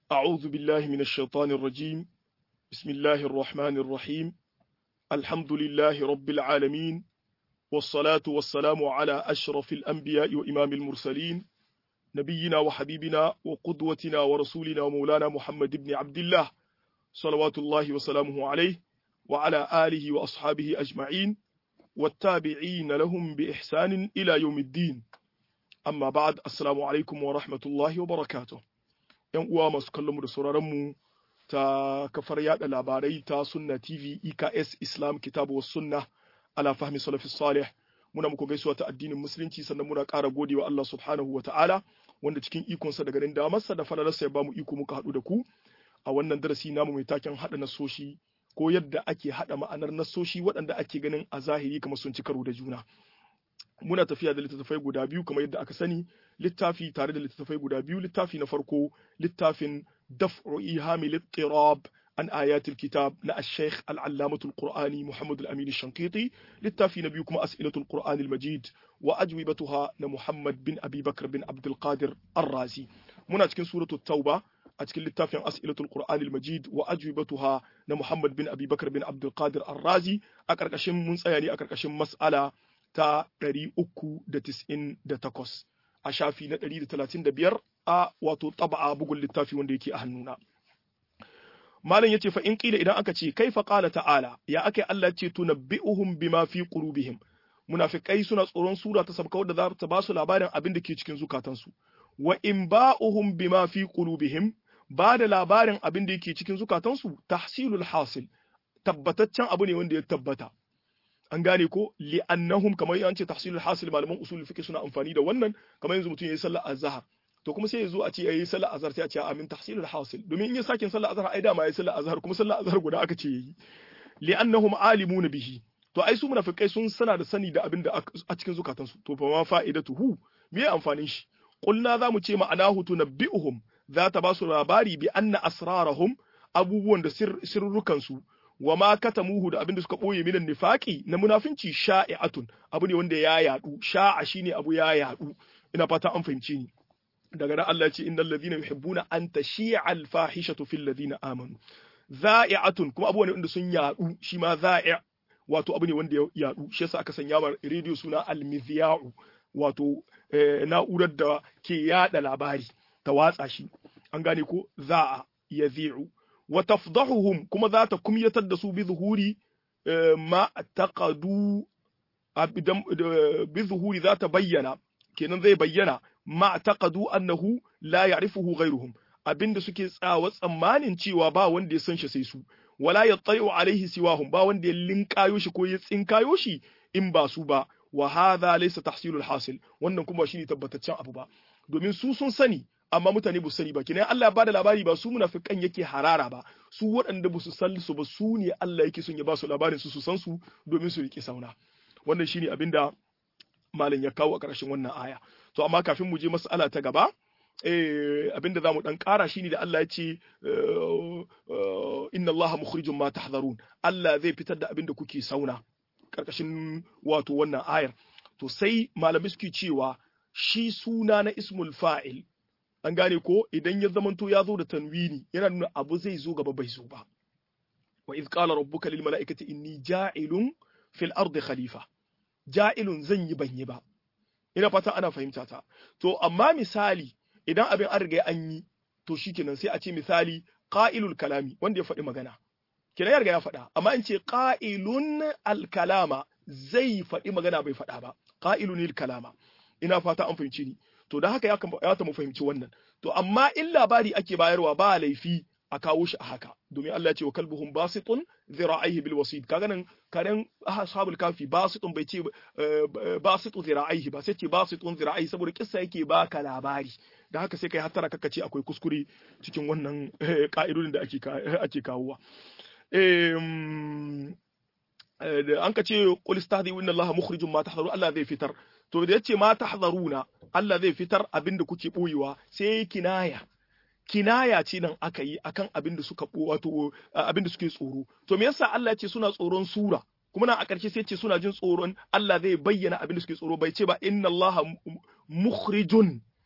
أعوذ بالله من الشيطان الرجيم. بسم الله الرحمن الرحيم. الحمد لله رب العالمين، والصلاة والسلام على أشرف الأنبياء وإمام المرسلين، نبينا وحبيبنا وقدوتنا ورسولنا ومولانا محمد بن عبد الله، صلوات الله وسلامه عليه وعلى آله وأصحابه أجمعين والتابعين لهم بإحسان إلى يوم الدين. أما بعد، السلام عليكم ورحمة الله وبركاته. ‘Yan uwa masu kallonmu da sauraronmu ta kafar yada labarai ta Sunna TV EKS Islam Kitabu was Sunna ala fahmi salafis salih, muna muku gaisuwa ta addinin musulunci, sannan muna ƙara godewa Allah subhanahu wa ta'ala wanda cikin ikonsa da ganin damarsa da falalarsa ya bamu iko muka haɗu da ku a wannan darasi namu mai taken haɗa nasoshi ko yadda ake haɗa ma'anar nasoshi waɗanda ake ganin a zahiri kamar sun ci karo da juna. Muna tafiya da littattafai guda biyu kamar yadda aka sani, littafi tare da littattafai guda biyu. Littafi na farko littafin daf'u ihami littirab an ayatul kitab na al-sheikh al-allamatul qur'ani Muhammad al-Amin al-Shankiti. Littafi na biyu kuma as'ilatul qur'an al-majid wa ajwibatuha na Muhammad bin Abi Bakr bin Abdul Qadir ar-Razi. Muna cikin suratul tauba a cikin littafin as'ilatul qur'an al-majid wa ajwibatuha na Muhammad bin Abi Bakr bin Abdul Qadir ar-Razi. A karkashin mun tsaya ne a karkashin mas'ala ta 398 a shafi na 135 a wato taba'a bugun littafi wanda yake a hannuna. Malam yace fa in qila, idan aka ce kaifa qala ta'ala, ya akai Allah ce tunabbi'uhum bima fi qulubihim, munafikai suna tsoron sura ta sabka wadda za ta ba su labarin abin da ke cikin zukatansu. Wa in ba'uhum bima fi qulubihim, ba da labarin abin da yake cikin zukatansu tahsilul hasil, tabbataccen abu ne wanda ya tabbata. An gane ko li'annahum, kamar an ce tahsilul hasil, malaman usul fiqh suna amfani da wannan. Kamar yanzu mutum yayi sallar azhar, to kuma sai ya zo a ce yayi sallar azhar, sai a ce amin tahsilul hasil, domin in ya sake sallar azhar ai dama yayi sallar azhar, kuma sallar azhar guda aka ce yayi. Li'annahum alimuna bihi, to ai su munafikai sun sana da sani da abin da a cikin zukatansu. To fa ma fa'idatuhu, me ya amfanin shi? Qulna za mu ce ma'anahu tunabbi'uhum, za ta ba su labari bi anna asrarahum, abubuwan da sirrukansu, wa ma katamuhu, da abin da suka boye minan nifaqi na munafinci, sha'i'atun, abu ne wanda ya yadu. Sha'a shine abu ya yadu. Ina fata an fahimce ni. Daga nan Allah ya ce innal ladhina yuhibbuna an tashi'a al-fahishatu fil ladhina amanu. Za'i'atun, kuma abu ne wanda sun yadu, shi ma za'i' wato abu ne wanda ya yadu. Shi yasa aka sanya ma radio suna al-mizya'u, wato na'urar da ke yada labari ta watsa shi. An gane ko za'a yazi'u. wa tafdahuhum, kuma za ta kumyatar da su bi zuhuri ma taqadu, bi zuhuri za ta bayyana, kenan zai bayyana ma taqadu annahu la ya'rifuhu ghayruhum, abinda suke tsawa tsammanin cewa ba wanda ya san shi sai su, wala yattai'u alaihi siwahum, ba wanda ya linkayo shi ko ya tsinkayo shi in ba su ba. Wa hadha laysa tahsilul hasil, wannan kuma shine tabbataccen abu ba, domin su sun sani amma mutane ba su sani ba. Kenan Allah ya bada labari ba su munafikan yake harara ba, su waɗanda ba su san su ba, su ne Allah yake son ya ba su labarin su san su domin su riƙe sauna. Wannan shine abinda malam ya kawo a ƙarshen wannan aya. To amma kafin mu je mas'ala ta gaba, abinda zamu dan ƙara shine da Allah ya ce inna Allaha mukhrijum ma tahdharun, Allah zai fitar da abinda kuke sauna ƙarƙashin wato wannan ayar. To sai malamai suke cewa shi suna na ismul fa'il, an gane ko, idan ya zamanto ya zo da tanwini yana nuna abu zai zo gaba bai zo ba. Wa iz qala rabbuka lil mala'ikati inni ja'ilun fil ardi khalifa, ja'ilun zan yi ban yi ba. Ina fata ana fahimta ta. To amma misali idan abin an riga an yi, to shikenan sai a ce misali qa'ilul kalami, wanda ya faɗi magana, kenan ya riga ya faɗa. Amma in ce qa'ilun al kalama, zai faɗi magana bai faɗa ba, qa'ilunil kalama. Ina fata an fahimci ni. To da haka ya mu fahimci wannan. To amma in labari ake bayarwa ba laifi a kawo shi a haka, domin Allah ya ce wa kalbuhum basitun zira'ihi bil wasid. Kaga nan karen ashabul kafi basitun bai ce basitu zira'ihi ba, sai ce basitun zira'ihi, saboda kissa yake baka labari. Da haka sai kai hattara kaka ce akwai kuskure cikin wannan ka'idodin da ake kawowa. An ka ce qul istahzi'u inna Allaha mukhrijum ma tahdharun, Allah zai fitar. To da yace ma tahdharuna, Allah zai fitar abinda kuke boyewa, sai kinaya ce nan aka yi akan abinda suka wato abinda suke tsoro. To me yasa Allah ya ce suna tsoron sura, kuma nan a ƙarshe sai ce suna jin tsoron Allah zai bayyana abinda suke tsoro, bai ce ba inna Allaha mukhrijun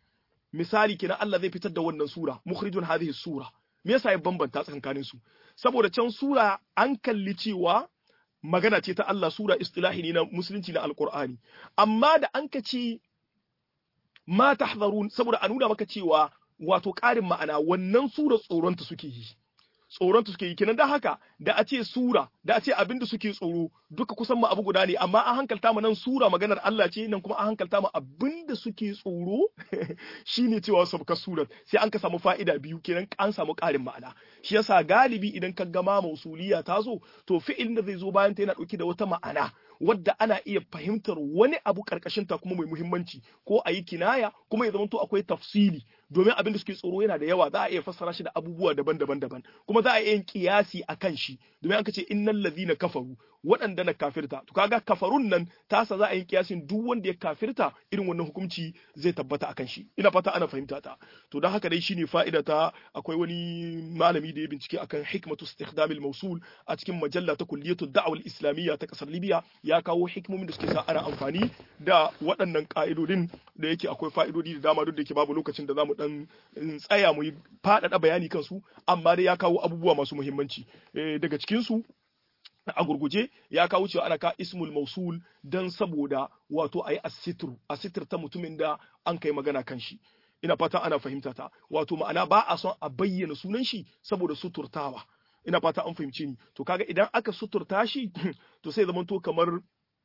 misali kenan Allah zai fitar da wannan sura mukhrijun hadhihi sura me yasa ya bambanta tsakanin su saboda can sura an kalli cewa magana ce ta Allah sura istilahi ne na musulunci na alqur'ani amma da an ka ce ma tahdharun saboda a nuna maka cewa wato ƙarin ma'ana wannan sura tsoronta suke yi kenan da haka da a ce sura da a ce abinda suke tsoro duka kusan ma abu guda ne amma an hankalta mu nan sura maganar Allah ce nan kuma an hankalta mu abinda suke tsoro shine cewa sabka surar sai an ka samu fa'ida biyu kenan an samu ƙarin ma'ana shi yasa galibi idan ka ga ma mausuliya ta zo to fi'ilin da zai zo bayan ta yana dauke da wata ma'ana wadda ana iya fahimtar wani abu karkashin ta kuma mai muhimmanci ko a yi kinaya kuma ya zamanto akwai tafsili domin abin da suke tsoro yana da yawa za a iya fassara shi da abubuwa daban-daban kuma za a iya yin kiyasi akan shi domin an ce innal ladhina kafaru waɗanda na kafirta to kaga kafarun nan tasa za a yi kiyasin duk wanda ya kafirta irin wannan hukunci zai tabbata akan shi ina fata ana fahimta ta to dan haka dai shine fa'ida ta akwai wani malami da ya bincike akan hikmatu istikhdam al-mawsul a cikin majalla ta kulliyatu da'wa al-islamiyya ta kasar Libya ya kawo hikimomin da suke sa ana amfani da waɗannan ka'idodin da yake akwai fa'idodi da dama duk da yake babu lokacin da zamu dan tsaya mu yi faɗaɗa bayani kansu amma dai ya kawo abubuwa masu muhimmanci daga cikin su a gurguje ya kawo cewa ana ka ismul mausul dan saboda wato ayi asitr ta mutumin da an kai magana kan shi ina fata ana fahimta ta wato ma'ana ba a son a bayyana sunan shi saboda suturtawa ina fata an fahimci ni to kaga idan aka suturta shi to sai zaman to kamar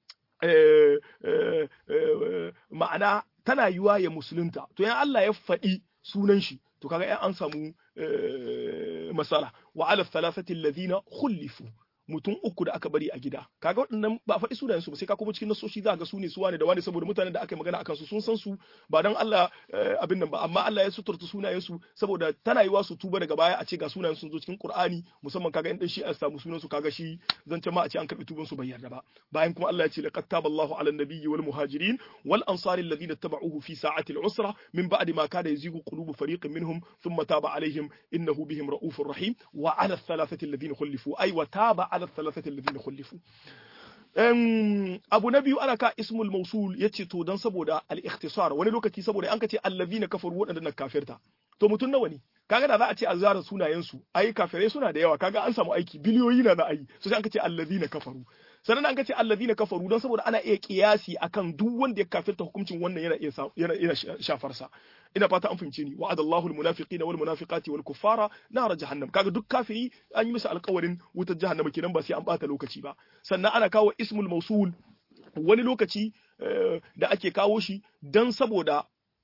ma'ana tana yiwa ya musulunta to yan Allah ya faɗi sunan shi to kaga yan an samu masala wa ala thalathati alladhina khulifu mutum uku da aka bari a gida kaga waɗannan ba a faɗi sunayen su ba sai ka kuma cikin nasoshi za ga su ne su wane da wane saboda mutanen da aka yi magana akan su sun san su ba dan Allah abin nan ba amma Allah ya suturta sunayen su saboda tana yiwa su tuba daga baya a ce ga sunayen sun zo cikin Qur'ani musamman kaga in dan shi an samu sunan su kaga shi zance ma a ce an karbi tuban su bai yarda ba bayan kuma Allah ya ce laqad taballahu ala nabiyyi wal muhajirin wal ansari alladhina tabauhu fi sa'ati al usra min ba'di ma kada yazigu qulubu fariqin minhum thumma taba alaihim innahu bihim raufur rahim wa ala thalathati alladhina khulifu ay wa taba على الثلاثة الذين خلفوا abu na biyu ana ka ismul mausul yace to dan saboda al-ikhtisar wani lokaci saboda an kace allazina kafaru wadanda na kafirta to mutun nawa ne kaga da za a ce a zara sunayen su ai kafirai suna da yawa kaga an samu aiki biliyoyi na da ai so sai an kace allazina kafaru sannan an kace allazina kafaru dan saboda ana iya kiyasi akan duk wanda ya kafirta hukuncin wannan yana shafar sa ina fata an fahimce ni wa'adallahu almunafiqina wal munafiqati wal kuffara nar jahannam kaga duk kafiri an yi musu alƙawarin wutar jahannama kenan ba sai an bata lokaci ba sannan ana kawo ismul mausul wani lokaci da ake kawo shi dan saboda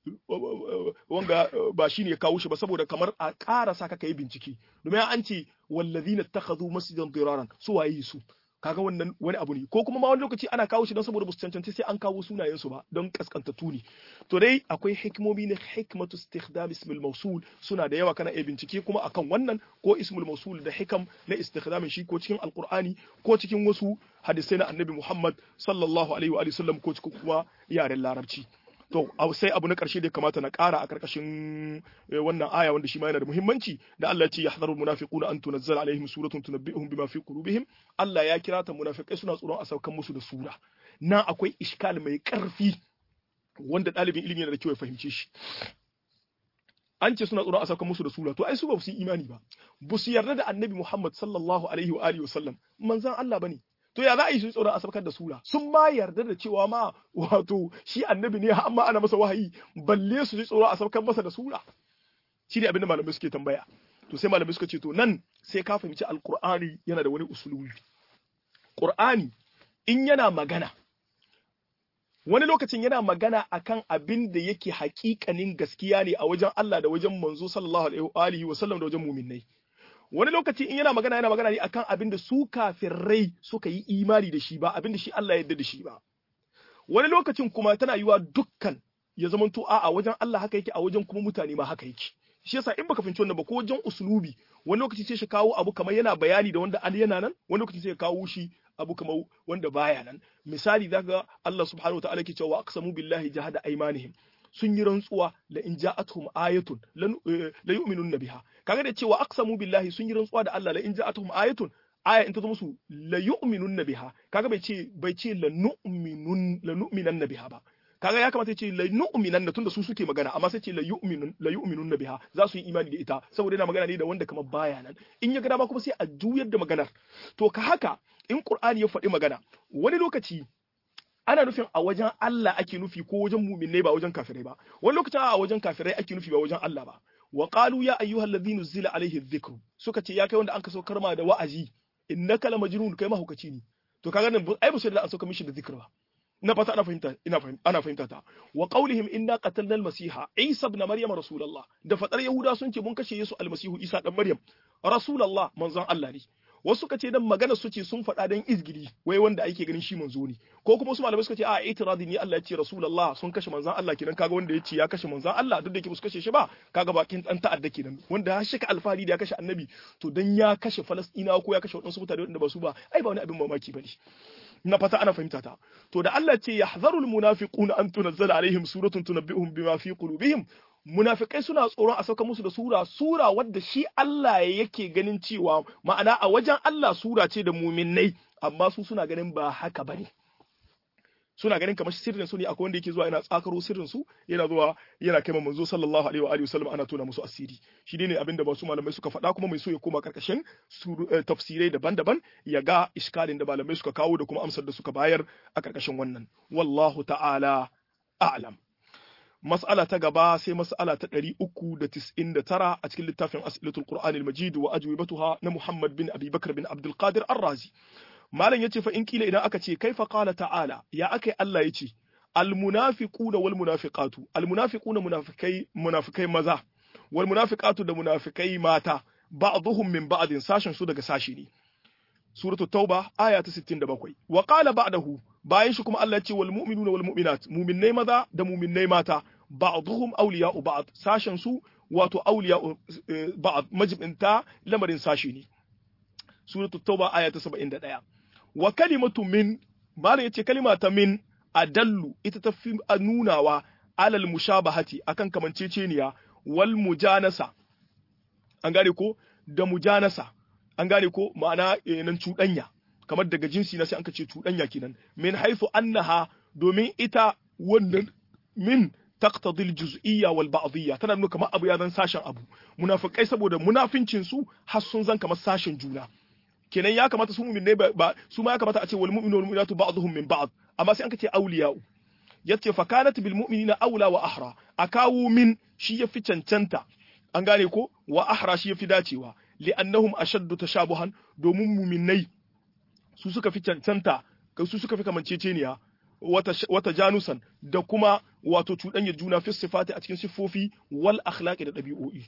wanga ba shine ya kawo shi ba saboda kamar a ƙara saka kai bincike domin an ce wallazina takhadhu masjidan diraran su waye su kaga wannan wani abu ne ko kuma ma wani lokaci ana kawo shi don saboda ba su cancanci sai an kawo sunayen su ba don kaskantattu ne to dai akwai hikimomi na hikmatu istikhdam ismul mawsul suna da yawa kana iya bincike kuma akan wannan ko ismul mawsul da hikam na istikhdamin shi ko cikin alqur'ani ko cikin wasu hadisai na annabi Muhammad sallallahu alaihi wa sallam ko cikin kuma yaren larabci to sai abu na ƙarshe da ya kamata na ƙara a ƙarƙashin wannan aya wanda shi ma yana da muhimmanci da Allah ya ce yahdharul munafiquna an tunazzala alaihim suratun tunabbi'uhum bima fi qulubihim Allah ya kira ta munafikai suna tsoron a saukan musu da sura nan akwai iskal mai ƙarfi wanda ɗalibin ilimi yana da kyau ya fahimce shi an ce suna tsoron a saukan musu da sura to ai su ba su yi imani ba su yarda da annabi Muhammad sallallahu alaihi wa alihi wasallam manzon Allah bane to ya za a yi su tsoron a sabkar da sura sun ma yarda da cewa ma wato shi annabi ne amma ana masa wahayi balle su ji tsoron a sabkar masa da sura shi ne abin da malamai suke tambaya to sai malamai suka ce to nan sai ka fahimci alqur'ani yana da wani usulubi qur'ani in yana magana wani lokacin yana magana akan abin da yake haƙiƙanin gaskiya ne a wajen Allah da wajen manzo sallallahu alaihi wa sallam da wajen mu'minnai wani lokaci in yana magana ne akan abin da su kafirai suka yi imani da shi ba abin da shi Allah ya yarda da shi ba wani lokacin kuma tana yiwa dukkan ya zamanto a wajen Allah haka yake a wajen kuma mutane ma haka yake shi yasa in baka fahimci wannan ba ko wajen uslubi wani lokaci sai shi kawo abu kamar yana bayani da wanda yana nan wani lokaci sai ya kawo shi abu kamar wanda baya nan misali zaka Allah subhanahu wa ta'ala yake cewa aqsamu billahi jahada aymanihim sun yi rantsuwa la in ja'atuhum ayatun la yu'minunna biha kaga da cewa aqsamu billahi sun yi rantsuwa da Allah la in ja'atuhum ayatun aya in ta zo musu la yu'minunna biha kaga bai ce la nu'minanna biha ba kaga ya kamata ya ce la nu'minanna tunda su suke magana amma sai ce la yu'minunna biha za su yi imani da ita saboda yana magana ne da wanda kamar baya nan in ya ga dama kuma sai a juyar da maganar to ka haka in Qur'ani ya faɗi magana wani lokaci ana nufin a wajen Allah ake nufi ko wajen mu'minai ba wajen kafirai ba wani lokacin a wajen kafirai ake nufi ba wajen Allah ba wa qalu ya ayyuhalladhina nuzila alayhi dhikru suka ce ya kai wanda an kaso karma da wa'azi innaka la majnun kai mahaukaci ne to kaga nan ai ba su da an sauka mishi da zikr ba na fata ana fahimta ta wa qaulihim inna qatalna al-masiha isa ibn maryam rasulullah da fadar yahuda sun ce mun kashe yesu almasihu isa dan maryam rasulullah manzon Allah ne wasu suka ce dan magana su ce sun faɗa dan izgili wai wanda ake ganin shi manzo ne ko kuma su malamai suka ce a itiradi ne Allah ya ce rasulullah sun kashe manzon Allah kenan kaga wanda ya ce ya kashe manzon Allah duk da yake ba su kashe shi ba kaga bakin dan ta'adda kenan wanda ya shika alfahari da ya kashe annabi to dan ya kashe falastina ko ya kashe wadansu mutane wanda ba su ba ai ba wani abin mamaki bane na fata ana fahimta ta to da Allah ce yahzarul munafiquna an tunazzala alaihim suratun tunabbi'uhum bima fi qulubihim munafikai suna tsoron a sauka musu da sura wadda shi Allah yake ganin cewa ma'ana a wajen Allah sura ce da muminai amma su suna ganin ba haka bane suna ganin kamar sirrin su ne akwai wanda yake zuwa yana tsakaro sirrin su yana zuwa yana kai manzo sallallahu alaihi wa alihi wasallam ana tona musu asiri shi ne abinda ba su malamai suka faɗa kuma mai so ya koma karkashin tafsirai daban-daban ya ga iskalin da malamai suka kawo da kuma amsar da suka bayar a karkashin wannan wallahu ta'ala a'lam mas'ala ta gaba sai mas'ala ta 399 a cikin littafin As'ilatul Qur'anil Majid wa ajwibatuha na Muhammad bin Abi Bakr bin Abdul Qadir Ar-Razi malam yace fa in kila idan aka ce kaifa qala ta'ala ya akai Allah yace al munafiquna wal munafiqatu al munafiquna munafikai maza wal munafiqatu da munafikai mata ba'dhum min ba'din sashin su daga sashi ne suratul tauba aya ta 67 wa qala ba'dahu bayan shi kuma Allah ya ce wal mu'minuna wal mu'minat mu'minnai maza da mu'minnai mata ba'dhum awliya'u ba'd sashin su wato awliya'u ba'd majibinta lamarin sashi ne suratul tauba aya ta 71 wa kalimatu min bala yace kalima ta min adallu ita ta fi nunawa alal mushabahati akan kamanceceniya wal mujanasa an gane ko da mujanasa an gane ko ma'ana nan cuɗanya kamar daga jinsi na sai an ce cuɗanya kenan min haifu annaha domin ita wannan min taqtadi al-juz'iyya wal ba'diyya tana nuna kamar abu ya zan sashen abu munafikai saboda munafincin su har sun zan kamar sashen juna kenan ya kamata su mu'min ne ba su ma ya kamata a ce wal mu'minu wal mu'minatu ba'dhum min ba'd amma sai an ce awliya'u yace fa kanat bil mu'minina awla wa ahra akawu min shi yafi cancanta an gane ko wa ahra shi yafi dacewa li'annahum ashaddu tashabuhan domin mu'minai su suka fi cancanta su suka fi kamanceceniya wata janusan da kuma wato cuɗanyar juna fi sifati a cikin siffofi wal akhlaqi da ɗabi'o'i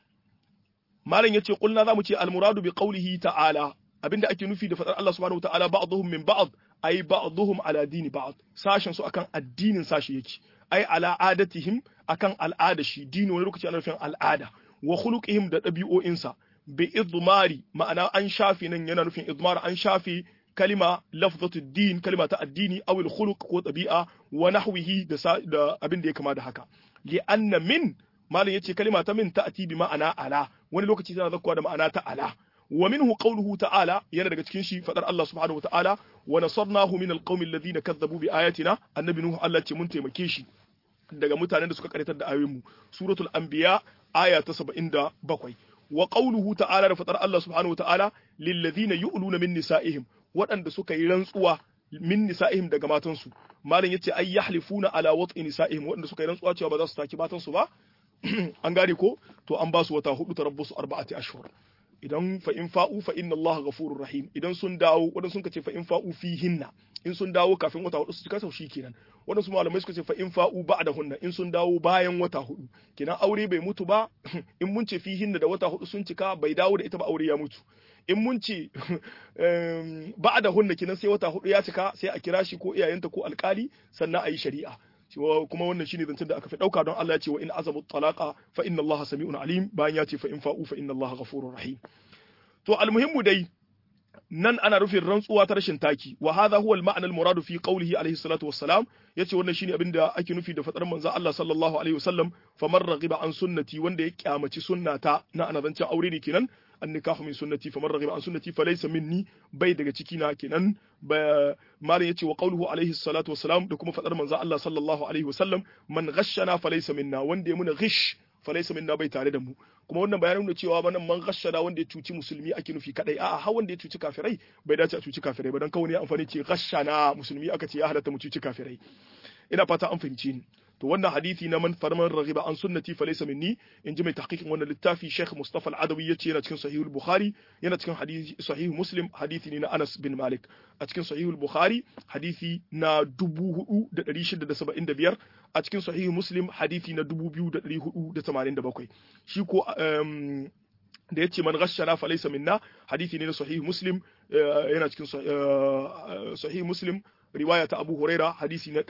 malam yace kulna zamu ce al muradu bi qawlihi ta'ala abinda ake nufi da fadar Allah subhanahu wataala ba'dhum min ba'd ay ba'dhum ala dini ba'd sashin su akan addinin sashi yake ay ala adatihim akan al'ada shi dini wani lokaci ana nufin al'ada wa khuluqihim da ɗabi'o'insa bi idmari ma'ana an shafi nan yana nufin idmar an shafi kalima lafzatu din kalima ta addini aw al khuluq ko tabi'a wa nahwihi da abin da ya kama da haka li anna min malam yace kalima ta min ta'ti bi ma'ana ala wani lokaci tana zakkuwa da ma'ana ta ala wa minhu qawluhu ta'ala yana daga cikin shi fadar Allah subhanahu wa ta'ala wa nasarnahu min alqawmi alladhina kazzabu bi ayatina annabi nuhu Allah ce mun taimake shi daga mutanen da suka karatar da ayoyin mu suratul anbiya aya ta 77 wa qawluhu ta'ala da fadar Allah subhanahu wa ta'ala lil ladina yu'luna min nisa'ihim waɗanda suka yi rantsuwa min nisa'ihim daga matansu malam yace ay yahlifuna ala wat'i nisa'ihim waɗanda suka yi rantsuwa cewa ba za su taki matansu ba an gane ko to an ba su wata hudu tarabbusu arba'ati ashhur idan fa in fa'u fa inna Allah ghafurur rahim idan sun dawo wadan sun kace fa in fa'u fihinna in sun dawo kafin wata hudu su cika sau kenan wadan su malamai suka ce fa in fa'u ba'dahunna in sun dawo bayan wata hudu kenan aure bai mutu ba in mun ce fihinna da wata hudu sun cika bai dawo da ita ba aure ya mutu in mun ce ba'dahunna kenan sai wata hudu ya cika sai a kira shi ko iyayenta ko alkali sannan a yi shari'a kuma wannan shine zancen da aka fi dauka don Allah ya ce wa in azabu talaqa fa inna Allah sami'un alim bayan ya ce fa in fa'u fa inna Allah ghafurur rahim to almuhimmu dai nan ana rufin rantsuwa ta rashin taki wa hadha huwa al-ma'na al-muradu fi qawlihi alayhi salatu wassalam yace wannan shine abinda ake nufi da fadar manzon Allah sallallahu alaihi wasallam faman raghiba an sunnati wanda ya kyamaci sunnata na ana zancen aure ne kenan an-nikahu min sunnati faman raghiba an sunnati falaysa minni bai daga ciki na kenan malam yace wa qawluhu alaihi salatu wassalam da kuma fadar manzo Allah sallallahu alaihi wasallam man ghashana falaysa minna wanda ya muna ghish falaysa minna bai tare da mu kuma wannan bayanin nuna cewa nan man ghashana wanda ya cuci musulmi ake nufi kadai a'a har wanda ya cuci kafirai bai dace a cuci kafirai ba dan kawai ne amfani ce ghashana musulmi aka ce ya halatta mu cuci kafirai ina fata an fahimci ni to wannan hadisi na man farman raghiba an sunnati falaysa minni inji mai tahqiqin wannan littafi Sheikh Mustafa Al-Adawi yace yana cikin Sahih Al-Bukhari yana cikin hadisi Sahih Muslim hadisi ne na Anas bin Malik a cikin Sahih Al-Bukhari hadisi na 4675 a cikin Sahih Muslim hadisi na 2487 shi ko da yace man ghashana falaysa minna hadisi ne na Sahih Muslim yana cikin Sahih Muslim riwaya ta Abu Huraira hadisi na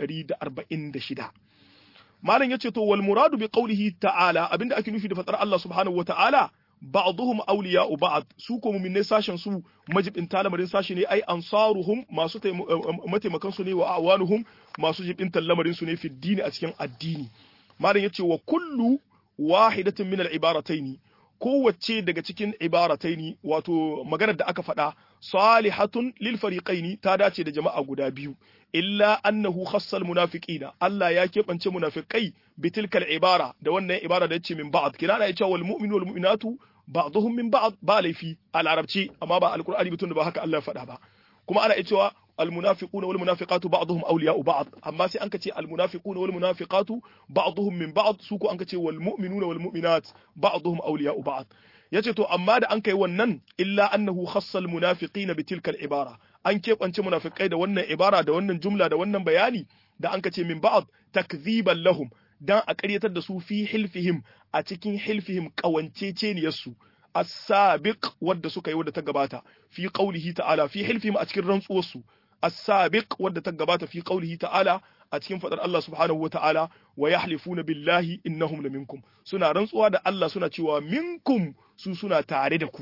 146 malam yace to wal muradu bi qawlihi ta'ala abinda ake nufi da fatar Allah subhanahu wata'ala ba'dhum awliya'u ba'd su ko mu'minai sashen su majibin talamarin sashi ne ai ansaruhum masu mataimakan su ne wa awanuhum masu jibin talamarin su ne fi dini a cikin addini malam yace wa kullu wahidatin min al-ibarataini kowace daga cikin ibarataini wato maganar da aka faɗa salihatun lil fariqaini ta dace da jama'a guda biyu illa annahu khassal munafiqina Allah ya keɓance munafiqai bitilkal ibara da wannan ibara da yace min ba'd kina da yace wal mu'minu wal mu'minatu ba'dhum min ba'd ba laifi al arabci amma ba alqur'ani bitun da ba haka Allah ya faɗa ba kuma ana cewa al munafiquna wal munafiqatu ba'dhum awliya'u ba'd amma sai an ka ce al munafiquna wal munafiqatu ba'dhum min ba'd su ko an ka ce wal mu'minuna wal mu'minat ba'dhum awliya'u ba'd yace to amma da an kai wannan illa annahu khassal munafiqina bitilkal ibara an keɓance munafikai da wannan ibara da wannan jumla da wannan bayani da an kace min ba'd takdhiban lahum dan a ƙaryatar da su fi hilfihim a cikin hilfihim kawanceceniyarsu as-sabiq wadda suka yi wadda ta gabata fi qawlihi ta'ala fi hilfihim a cikin rantsuwarsu as-sabiq wadda ta gabata fi qawlihi ta'ala a cikin fadar Allah subhanahu wa ta'ala wa yahlifuna billahi innahum laminkum suna rantsuwa da Allah suna cewa minkum su suna tare da ku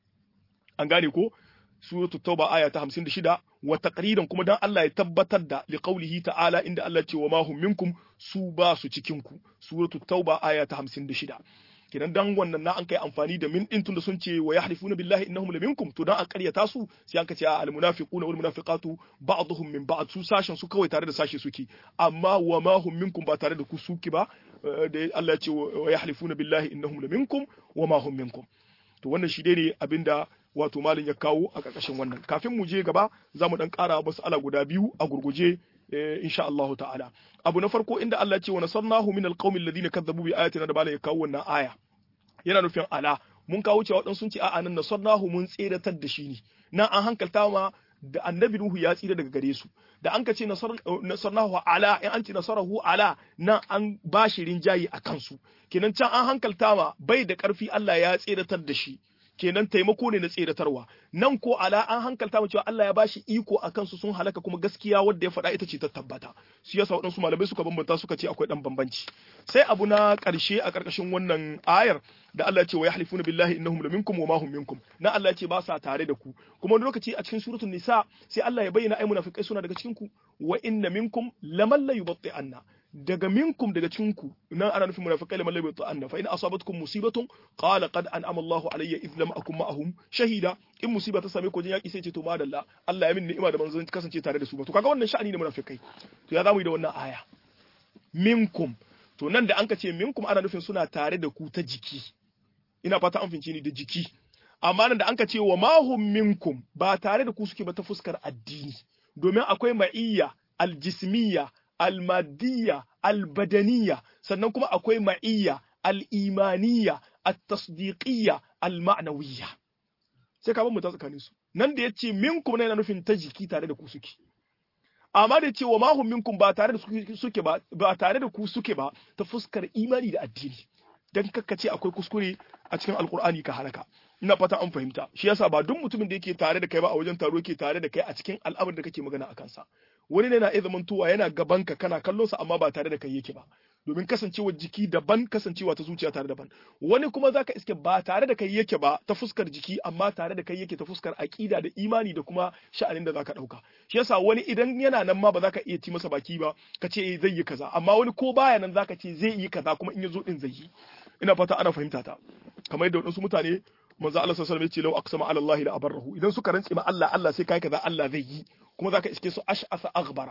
an gane ko suratul tauba aya ta 56 wa taqriran kuma dan Allah ya tabbatar da liqaulihi ta'ala inda Allah ce wa ma hum minkum su ba su cikin ku suratul tauba aya ta 56 kidan dan wannan na an kai amfani da min din tunda sun ce wa yahlifuna billahi innahum la minkum to dan a ƙaryata su sai an ka ce al munafiquna wal munafiqatu ba'dhum min ba'd su sashen su kawai tare da sashe suke amma wa ma hum minkum ba tare da ku suki ba da Allah ya ce wa yahlifuna billahi innahum la minkum wa ma hum minkum to wannan shi ne abinda wato malin ya kawo a ƙarƙashin wannan kafin mu je gaba za mu dan ƙara wasu ala guda biyu a gurguje insha Allah ta'ala abu na farko inda Allah ce wa nasarnahu min alqawmi alladhina kadzabu bi ayatina da bala ya kawo wannan aya yana nufin ala mun kawo cewa wadan sun ce a'a nan nasarnahu mun tseratar da shi ne nan an hankalta ma da annabi Nuhu ya tsira daga gare su da an ka ce nasarnahu ala in an ce nasarahu ala nan an bashi rinjayi a kansu kenan can an hankalta ma bai da ƙarfi Allah ya tseratar da shi kenan taimako ne na tseratarwa nan ko ala an hankalta mu cewa Allah ya bashi iko a kansu sun halaka kuma gaskiya wanda ya faɗa ita ce ta tabbata su yasa waɗansu malamai suka bambanta suka ce akwai ɗan bambanci sai abu na ƙarshe a ƙarƙashin wannan ayar da Allah ya ce wa yahlifuna billahi innahum laminkum wa ma hum minkum na Allah ya ce ba sa tare da ku kuma wani lokaci a cikin suratul nisa sai Allah ya bayyana ai munafikai suna daga cikin ku wa inna minkum laman la yubatti anna daga minkum daga cikinku nan ana nufin munafiqai laman labi ta'anna fa in asabatkum musibatun qala qad an'ama Allahu alayya id lam akun ma'ahum shahida in musiba ta same ku jin yaki sai ce to madalla Allah ya min ni'ima da manzon kasance tare da su ba to kaga wannan sha'ani ne munafiqai to ya zamu yi da wannan aya minkum to nan da an ka ce minkum ana nufin suna tare da ku ta jiki ina fata an fince ni da jiki amma nan da an ka ce wa mahum minkum ba tare da ku suke ba ta fuskar addini domin akwai ma'iyya aljismiyya almadiyya albadaniya sannan kuma akwai ma'iyya al'imaniya at-tasdiqiyya al-ma'nawiyya sai ka mu ta tsakanin su nan da yace minkum ne yana nufin ta jiki tare da ku suke amma da yace wa ma hum minkum ba tare da suke ba tare da ku suke ba ta fuskar imani da addini dan kakkace akwai kuskure a cikin alqur'ani ka halaka ina fata an fahimta shi yasa ba duk mutumin da yake tare da kai ba a wajen taro yake tare da kai a cikin al'amarin da kake magana akan sa wani ne na iya zamantowa yana gaban ka kana kallon sa amma ba tare da kai yake ba domin kasancewar jiki daban kasancewa ta zuciya tare daban wani kuma zaka iske ba tare da kai yake ba ta fuskar jiki amma tare da kai yake ta fuskar aqida da imani da kuma sha'anin da zaka dauka shi yasa wani idan yana nan ma ba zaka iya ci masa baki ba ka ce zai yi kaza amma wani ko baya nan zaka ce zai yi kaza kuma in ya zo din zai yi ina fata ana fahimta ta kamar yadda wadansu mutane manzo Allah sallallahu alaihi wasallam ya ce law aqsama ala Allah la abarrahu idan suka rantsi ma Allah Allah sai kai kaza Allah zai yi kuma zaka iske su ash'asa aghbara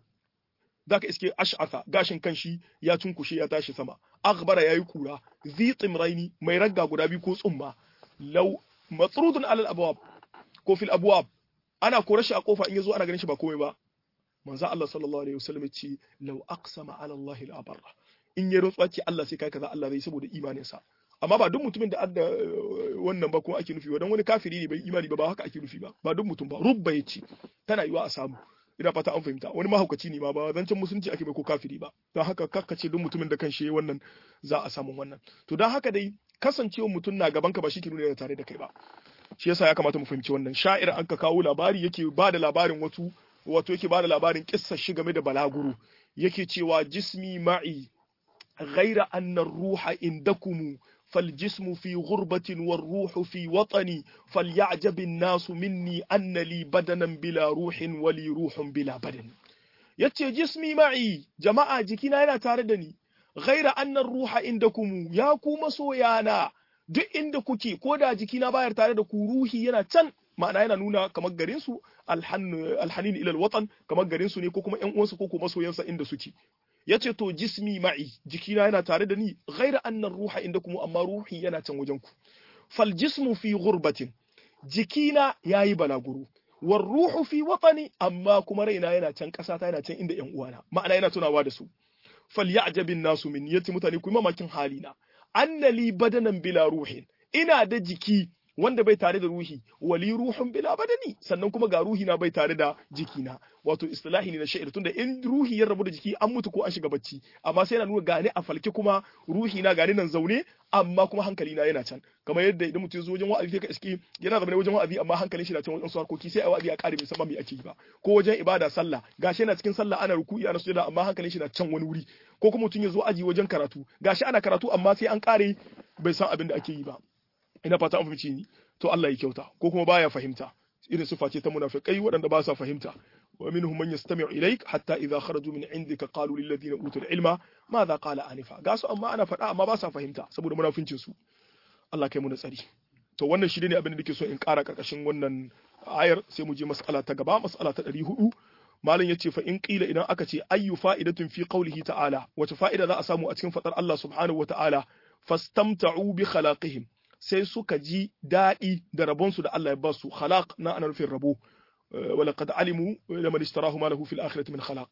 zaka iske ash'asa gashin kanshi ya tunkushe ya tashi sama aghbara yayi kura zi timraini mai ragga guda biyu ko tsumma law matrudun ala al-abwab ko fil abwab ana kore shi a kofa in yazo ana ganin shi ba komai ba manzo Allah sallallahu alaihi wasallam ya ce law aqsama ala Allah la abarra in ya rantsuwa ce Allah sai kai kaza Allah zai saboda imanin sa amma ba duk mutumin da adda wannan ba ko ake nufi dan wani kafiri ne bai imani ba haka ake nufi ba duk mutum ba rubba yace tana yiwa a samu ina fata an fahimta wani mahaukaci ne ma ba zancen musulunci ake bai ko kafiri ba don haka kakkace duk mutumin da kan shi wannan za a samu wannan to don haka dai kasancewa mutum na gaban ka ba shi ke nuna tare da kai ba shi yasa ya kamata mu fahimci wannan sha'ir an ka kawo labari yake ba da labarin wato yake ba da labarin kissar shi game da balaguro yake cewa jismi ma'i ghaira anna ruha indakum فالجسم في غربة والروح في وطني فليعجب الناس مني أن لي بدنا بلا روح ولي روح بلا بدن yace jismi ma'i jama'a jikina yana tare da ni ghaira annar ruha indakum ya ku masoyana duk inda kuke ko da jikina bayar tare da ku ruhi yana can ma'ana yana nuna kamar garin su alhanin ila alwatan kamar garin su ne ko kuma ƴan uwansu ko kuma masoyansa inda suke yace to jismi ma'i jikina yana tare da ni ghaira annar ruha indakum amma ruhi yana can wajen ku fal jismu fi ghurbatin jikina yayi balaguro war ruhu fi watani amma kuma raina yana can kasa ta yana can inda ƴan uwana ma'ana yana tunawa da su fal ya'jabin nasu min yati mutane ku mamakin halina annali badanan bila ruhin ina da jiki wanda bai tare da ruhi wali ruhun bila badani sannan kuma ga ruhi na bai tare da jikina wato istilahi ne na sha'ir tunda in ruhi ya rabu da jiki an mutu ko an shiga bacci amma sai yana nuna gane a falke kuma ruhi na gane nan zaune amma kuma hankali na yana can kamar yadda idan mutum zo wajen wa'azi sai ka iske yana zama wajen wa'azi amma hankalin shi na can wajen harkoki sai a wa'azi a kare bai san me ake yi ba ko wajen ibada sallah gashi yana cikin sallah ana ruku'i ana sujada amma hankalin shi na can wani wuri ko kuma mutum ya zo aji wajen karatu gashi ana karatu amma sai an kare bai san abin da ake yi ba ina fata an fahimci ni to Allah ya kyauta ko kuma baya fahimta irin sifa ce ta munafikai waɗanda ba sa fahimta wa minhum man yastami'u ilayk hatta idha kharaju min indika qalu lil ladina utul ilma madha qala anifa gasu amma ana faɗa amma ba sa fahimta saboda munafincin su Allah kai mu da tsari to wannan shi ne abin da nake so in ƙara karkashin wannan ayar sai mu je mas'ala ta gaba mas'ala ta 400 malam yace fa in qila idan aka ce ayyu fa'idatun fi qawlihi ta'ala wace fa'ida za a samu a cikin fadar Allah subhanahu wa ta'ala fastamta'u bi khalaqihim sai suka ji daɗi da rabonsu da Allah ya ba su khalaq na ana nufin rabo wala qad alimu laman ishtarahu ma lahu fil akhirati min khalaq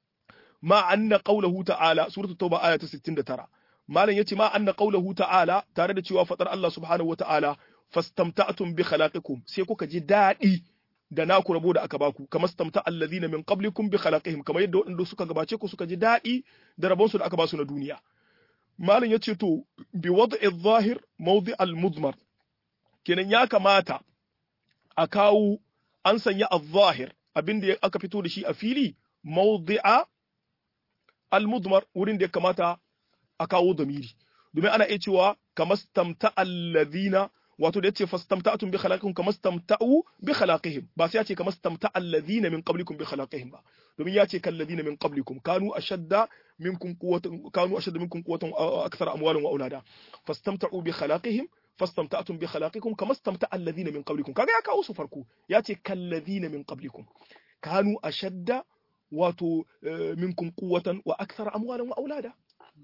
ma anna qawluhu ta'ala suratul tauba aya ta 69 malam yace ma anna qawluhu ta'ala tare da cewa fadar Allah subhanahu wa ta'ala fastamta'tum bi khalaqikum sai kuka ji daɗi da naku rabo da aka baku kamar stamta alladhina min qablikum bi khalaqihim kamar yadda waɗanda suka gabace ku suka ji daɗi da rabonsu da aka ba su na duniya malam ya ce to bi wad'i adh-dhahir mawdi' al-mudmar kenan ya kamata a kawo an sanya adh-dhahir abinda aka fito da shi a fili mawdi'a al-mudmar wurin da ya kamata a kawo damiri domin ana iya cewa kamastamta alladhina wato da yace fastamta'tum bi khalaqikum kamastamta'u bi khalaqihim ba sai yace kamastamta alladhina min qablikum bi khalaqihim ba domin yace kalladhina min qablikum kanu ashadda minkum quwwatan akthar amwalan wa aulada fastamta'u bi khalaqihim fastamta'tum bi khalaqikum kamastamta'a alladhina min qablikum kaga ya kawo su farko yace kalladhina min qablikum kanu ashadda wato minkum quwwatan wa akthar amwalan wa aulada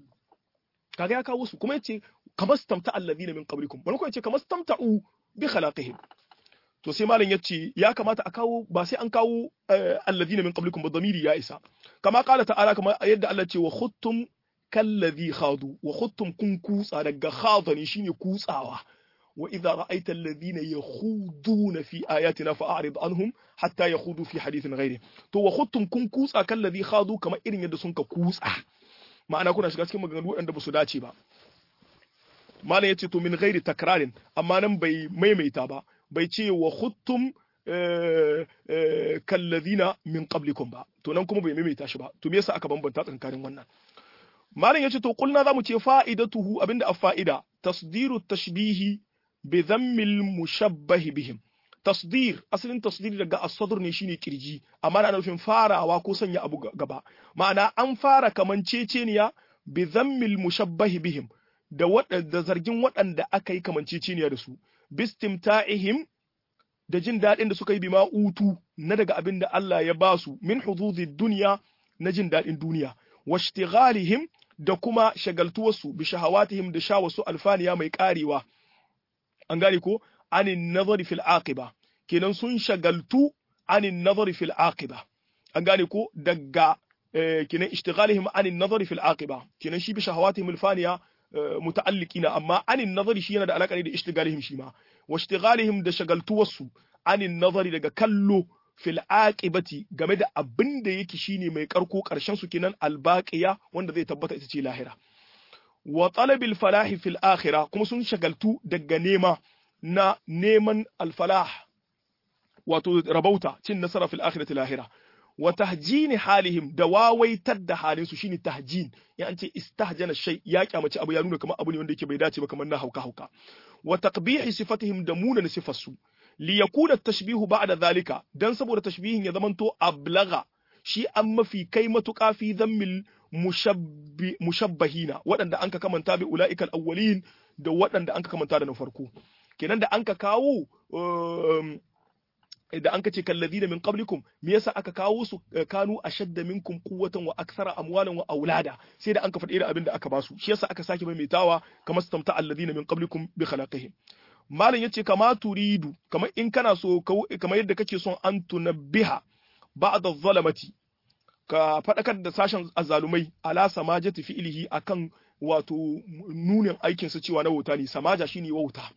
kaga ya kawo su kuma yace kamastamta alladhina min qablikum wani ko yace kamastamta'u bi khalaqihim to sai malam yace ya kamata a kawo ba sai an kawo alladhina min qablikum ba damiri ya isa kama qala ta'ala kama yadda Allah ce wa khuttum kalladhi khadu wa khuttum kun kutsa daga khadani shine kutsawa wa idza ra'aita alladhina yakhuduna fi ayatina fa'rid anhum hatta yakhudu fi hadithin ghairi to wa khuttum kun kutsa kalladhi khadu kama irin yadda sun ka kutsa ma'ana kuna shiga cikin maganganu waɗanda ba su dace ba malam yace to min ghairi takrarin amma nan bai maimaita ba bai ce wa khuttum kalladhina min qablikum ba to nan kuma bai maimaita shi ba to me yasa aka bambanta tsakanin wannan malam yace to kulna zamu ce fa'idatuhu abinda a fa'ida tasdiru tashbihi bi dhammil mushabbah bihim tasdir asalin tasdir daga as-sadr ne shine kirji amma ana nufin farawa ko sanya abu gaba ma'ana an fara kamanceceniya bi dhammil mushabbah bihim da zargin waɗanda aka yi kamanceceniya da su bistimta'ihim da jin daɗin da suka yi bima utu na daga abin da Allah ya ba su min hududid dunya na jin daɗin duniya washtighalihim da kuma shagaltuwarsu bi shahawatihim da shawasu alfaniya mai karewa an gane ko anin nazari fil aqiba kenan sun shagaltu anin nazari fil aqiba an gane ko daga kenan ishtighalihim anin nazari fil aqiba kenan shi bi shahawatihim alfaniya muta'alliqina amma anin nazari shi yana da alaka ne da ishtighalihim shi ma washtighalihim da shagaltuwarsu anin nazari daga kallo fil aqibati game da abin da yake shine mai karko karshen su kenan albaqiya wanda zai tabbata ita ce lahira wa talabil falahi fil akhirah kuma sun shagaltu daga neman alfalah wato rabauta cin nasara fil akhirati lahira wa tahjini halihim da wawaitar da halin su shine tahjin ya an ce istahjana shay ya kyamaci abu ya nuna kamar abu ne wanda yake bai dace ba kamar na hauka wa taqbihi sifatihim da munan sifarsu li yakuna tashbihu ba'da zalika dan saboda tashbihin ya zamanto ablaga shi an mafi kai matuƙa fi zammil mushabbahina waɗanda anka kamanta bi ula'ikal awwalin da waɗanda anka kamanta da na farko kenan da anka kawo da anka ce kallazina min qablikum me yasa aka kawo su kanu ashadda minkum quwwatan wa akthara amwalan wa aulada sai da anka faɗi irin abin da aka basu shi yasa aka sake maimaitawa kamar stamta alladhina min qablikum bi khalaqihim malam yace kama turidu kamar in kana so kamar yadda kake son an tunabbiha ba'da zalamati ka fadakar da sashen azzalumai ala samajati fi'lihi akan wato nunin aikin sa cewa na wauta ne samaja shine wauta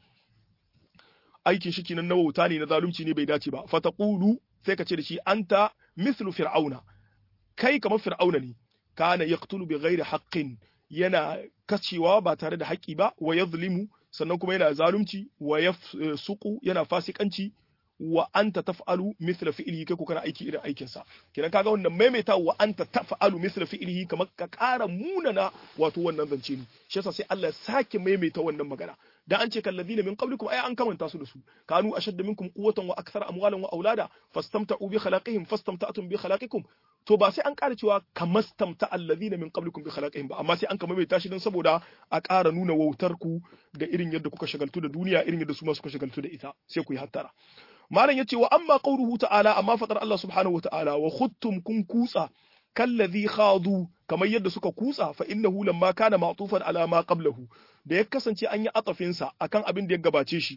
aikin shi kinan na wauta ne na zalunci ne bai dace ba fataqulu sai ka ce da shi anta mithlu fir'auna kai kamar fir'auna ne kana yaqtulu bi ghairi haqqin yana kacewa ba tare da haƙƙi ba wa yazlimu sannan kuma yana zalunci wa yafsuqu yana fasikanci wa anta taf'alu mithla fi'lihi kai ko kana aiki irin aikin sa kidan kaga wannan maimaita wa anta taf'alu mithla fi'lihi kamar ka ƙara munana wato wannan zance ne shi yasa sai Allah ya sake maimaita wannan magana dan an ce kallazina min qablikum ay an kamanta su da su kanu ashadda minkum quwwatan wa akthara amwalan wa aulada fastamta'u bi khalaqihim fastamta'tum bi khalaqikum to ba sai an ƙara cewa kamastamta allazina min qablikum bi khalaqihim ba amma sai an kama mai tashi dan saboda a ƙara nuna wautar ku da irin yadda kuka shagaltu da duniya irin yadda su ma suka shagaltu da ita sai ku yi hattara malam yace wa amma qawluhu ta'ala amma fadar Allah subhanahu wa ta'ala wa khuttum kun kutsa kallazi khadu kamar yadda suka kutsa fa innahu lamma kana ma'tufan ala ma qablahu da ya kasance an yi atafin sa akan abin da ya gabace shi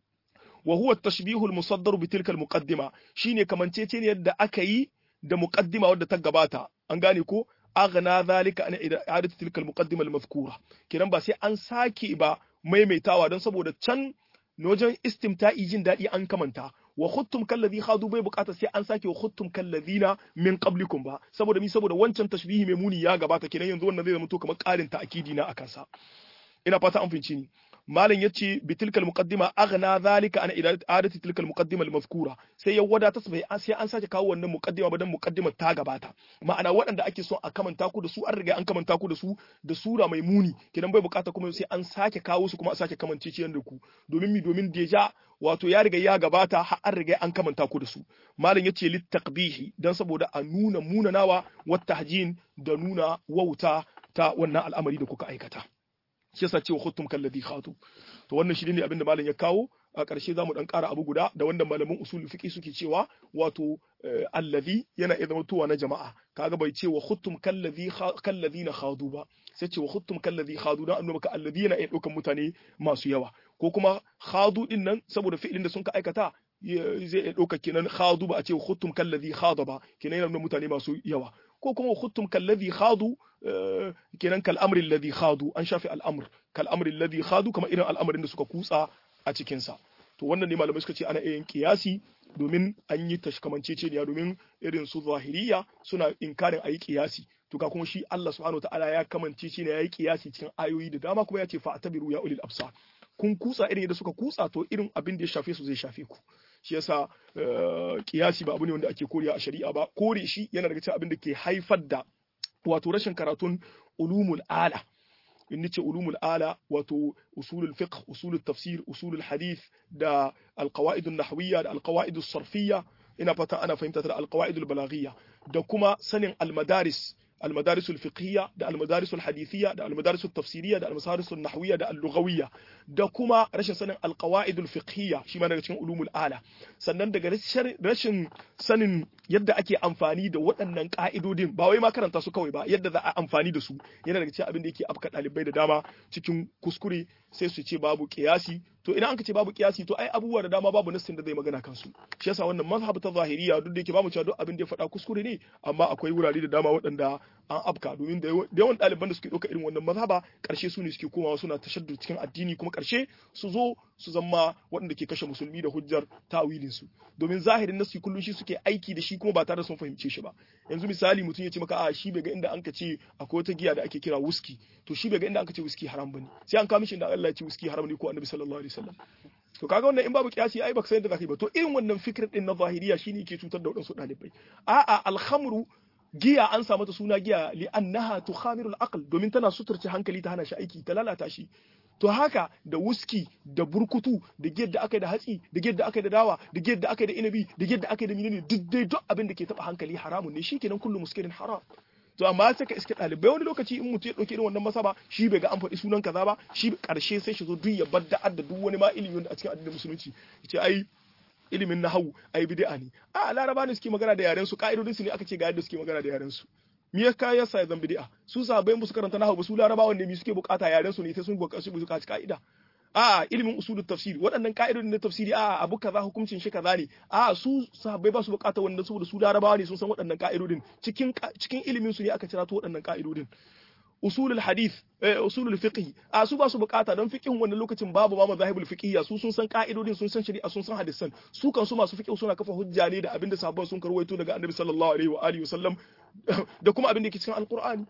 wa huwa at-tashbihu al-musaddar bi tilka al-muqaddima shine kamancece ne yadda aka yi da muqaddima wadda ta gabata an gane ko aghna zalika an i'adatu tilka al-muqaddima al-mazkura kiran ba sai an sake ba maimaitawa don saboda can wajen istimta'i jin daɗi an kamanta wa khuttum kallazi khadu bai bukata sai an sake wa khuttum kallazina min qablikum ba saboda saboda wancan tashbihi mai muni ya gabata kenan yanzu wannan zai zama to kamar ƙarin ta'kidi na akan sa ina fata an finci ni malam yace bi tilkal muqaddima aghna zalika an i'adati tilkal muqaddima al-mazkura sai ya wadata sai an sake kawo wannan muqaddima ba dan muqaddimar ta gabata ma'ana waɗanda ake so a kamanta ku da su an riga an kamanta ku da su da sura mai muni kidan bai bukata kuma sai an sake kawo su kuma a sake kamance ciyan da ku domin deja wato ya riga ya gabata har an riga an kamanta ku da su malam yace lit taqbihi dan saboda a nuna munanawa wat tahjin da nuna wauta ta wannan al'amari da kuka aikata shi yasa cewa khuttum kalladhi khatu to wannan shi ne abinda malam ya kawo a ƙarshe zamu dan ƙara abu guda da wanda malaman usul fiqi suke cewa wato alladhi yana iya zama tuwa na jama'a kaga bai ce wa khuttum kalladhina khadu ba sai ce wa khuttum kalladhi khadu dan annabi ka alladhi yana iya daukan mutane masu yawa ko kuma khadu din nan saboda fi'ilin da sun ka aikata zai iya dauka kenan khadu ba a ce khuttum kalladhi khada ba kenan yana nuna mutane masu yawa ko kuma khuttum kalladhi khadu kenan kal amri alladhi khadu an shafi al'amr kal amri alladhi khadu kamar irin al'amarin da suka kutsa a cikin sa to wannan ne malamai suka ce ana yin kiyasi domin an yi tashkamanceceniya domin irin su zahiriya suna inkarin ayi kiyasi to ka kuma shi Allah subhanahu wataala ya kamance shi ne yayi kiyasi cikin ayoyi da dama kuma ya ce fa atabiru ya ulil absar kun kutsa irin yadda suka kutsa to irin abin da ya shafe su zai shafe ku shi yasa kiyasi ba abu ne wanda ake koriya a shari'a ba kore shi yana daga cikin abin da ke haifar da wato rashin karatun ulumul ala in nace ulumul ala wato usulul fiqh usulul tafsir usulul hadith da alqawaid an-nahwiyya da alqawaid as-sarfiyya ina fata ana fahimta da alqawaid al-balaghiyya da kuma sanin al-madaris al-madarisul fiqhiyya da al-madarisul hadithiyya da al-madarisul tafsiriyya da al-madarisul nahwiyya da al-lughawiyya da kuma rashin sanin al-qawaidul fiqhiyya shi ma daga cikin ulumul ala sannan daga rashin sanin yadda ake amfani da waɗannan ka'idodin ba wai ma karanta su kawai ba yadda za a amfani da su yana daga cikin abin da yake afka ɗalibai da dama cikin kuskure sai su ce babu qiyasi to idan aka ce babu qiyasi to ai abubuwa da dama babu nassin da zai magana kansu shi yasa wannan mazhab ta zahiriya duk da yake bamu cewa duk abin da ya faɗa kuskure ne amma akwai wurare da dama waɗanda an afka domin da yawan ɗaliban da suke ɗauka irin wannan mazhaba ƙarshe su ne suke komawa suna tashaddu cikin addini kuma ƙarshe su zo su zama waɗanda ke kashe musulmi da hujjar tawilin su domin zahirin nasu kullun shi suke aiki da shi kuma ba tare da sun fahimce shi ba yanzu misali mutum ya ce maka a shi bai ga inda an ka ce akwai wata giya da ake kira whisky to shi bai ga inda aka ce whisky haram bane sai an kawo mishi inda Allah ya ce whisky haram ne ko annabi sallallahu alaihi wasallam to kaga wannan in babu kiyasi ai baka san yadda zaka yi ba to irin wannan fikir din na zahiriya shine yake cutar da wadansu dalibai a'a alhamru giya an samu ta suna giya li annaha tukhamirul aql domin tana suturce hankali ta hana shi aiki ta lalata shi to haka da wuski da burkutu da giyar da aka yi da hatsi da giyar da aka yi da dawa da giyar da aka yi da inabi da giyar da aka yi da menene duk abin da ke taba hankali haramun ne shikenan kullu muskirin haram to amma sai ka iske ɗalibai wani lokaci in mutum ya ɗauki irin wannan masaba shi bai ga an faɗi sunan kaza ba shi ƙarshe sai shi zo duk ya bar da duk wani ma ilimi a cikin addinin musulunci yace ai ilimin nahawu ai bid'a ne a laraba ne suke magana da yaren su ka'idodin su ne aka ce ga yadda suke magana da yaren su me ya kai yasa zan bid'a su sahabbai musu karanta nahawu ba su larabawan ne mi suke bukata yaren su ne sai sun buƙaci ka'ida a ilimin usulul tafsir waɗannan ka'idodin na tafsiri a abu kaza hukuncin shi kaza ne a su sahabbai ba su bukatar wannan saboda su larabawa ne sun san waɗannan ka'idodin cikin ilimin su ne aka cira to waɗannan ka'idodin usulul hadith usulul fiqh a su ba su bukata don fiqhin wannan lokacin babu ma mazahibul fiqhiyya su sun san ka'idodin sun san shari'a sun san hadisan su kan su masu fiqh suna kafa hujja ne da abinda sahabban sun karwaito daga annabi sallallahu alaihi wa alihi wasallam da kuma abin da ke cikin alqur'ani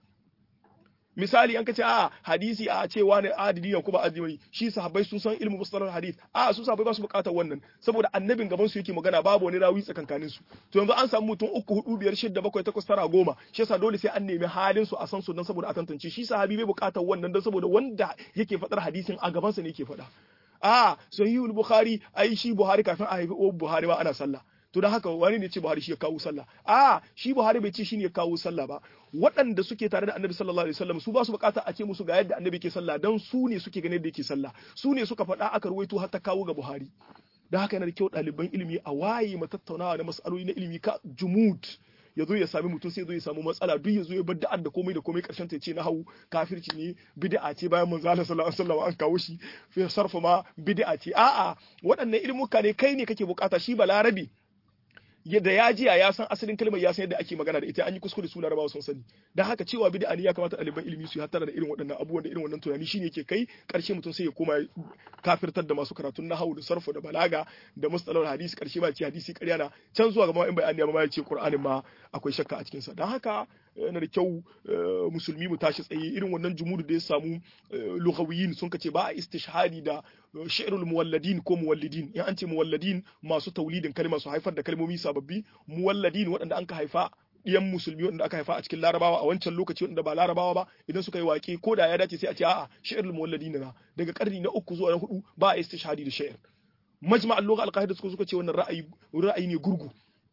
misali an kace a hadisi a ce wani adili ne kuma azumi shi sahabbai sun san ilmu mustalah hadith a su sahabbai ba su bukatar wannan saboda annabin gaban su yake magana babu wani rawi tsakankanin su to yanzu an samu mutum 3 4 5 6 7 8 9 10 shi yasa dole sai an nemi halin su a san su dan saboda a tantance shi sahabi bai bukatar wannan dan saboda wanda yake fadar hadisin a gaban sa ne yake fada a sahihul bukhari ai shi buhari kafin a haifi buhari ma ana sallah to don haka wani ne ce Buhari shi ya kawo sallah a shi Buhari bai ce shi ne ya kawo sallah ba waɗanda suke tare da Annabi sallallahu alaihi wasallam su ba su bukata a ce musu ga yadda Annabi ke sallah dan su ne suke ganin da yake sallah su ne suka faɗa aka ruwaito har ta kawo ga Buhari don haka yana da kyau ɗaliban ilimi a waye mu tattaunawa da mas'aloli na ilimi ka jumud ya zo ya sami mutum sai zo ya samu matsala duk ya zo ya bar da'ar da komai da komai karshen ta ce na hau kafirci ne bid'a ce bayan manzo Allah sallallahu alaihi wasallam an kawo shi fi sarfa ma bid'a ce a'a waɗannan ilmuka ne kai ne kake bukata shi balarabi yadda ya jiya ya san asalin kalmar ya san yadda ake magana da ita an yi kuskure su larabawa sun sani dan haka cewa bid'a ne ya kamata ɗaliban ilimi su hattara da irin waɗannan abubuwan da irin wannan tunani shine yake kai ƙarshe mutum sai ya koma kafirtar da masu karatun nahwu da sarfu da balaga da mustalahul hadisi ƙarshe ba ce hadisi ƙarya na can zuwa gaba in bayani ma ya ce qur'anin ma akwai shakka a cikin sa dan haka yana da kyau musulmi mu tashi tsaye irin wannan jumudu da ya samu lughawiyin sun kace ba a istishhadi da shi'rul muwalladin ko muwallidin in an ce muwalladin masu taulidin kalma su haifar da kalmomi sababbi muwalladin waɗanda an ka haifa ɗiyan musulmi waɗanda aka haifa a cikin larabawa a wancan lokaci waɗanda ba larabawa ba idan suka yi waƙe ko da ya dace sai a ce a'a shi'rul muwalladin na daga ƙarni na 3 zuwa na 4 ba a istishhadi da shi'r majma'al lugha al-qahida suka ce wannan ra'ayi ne gurgu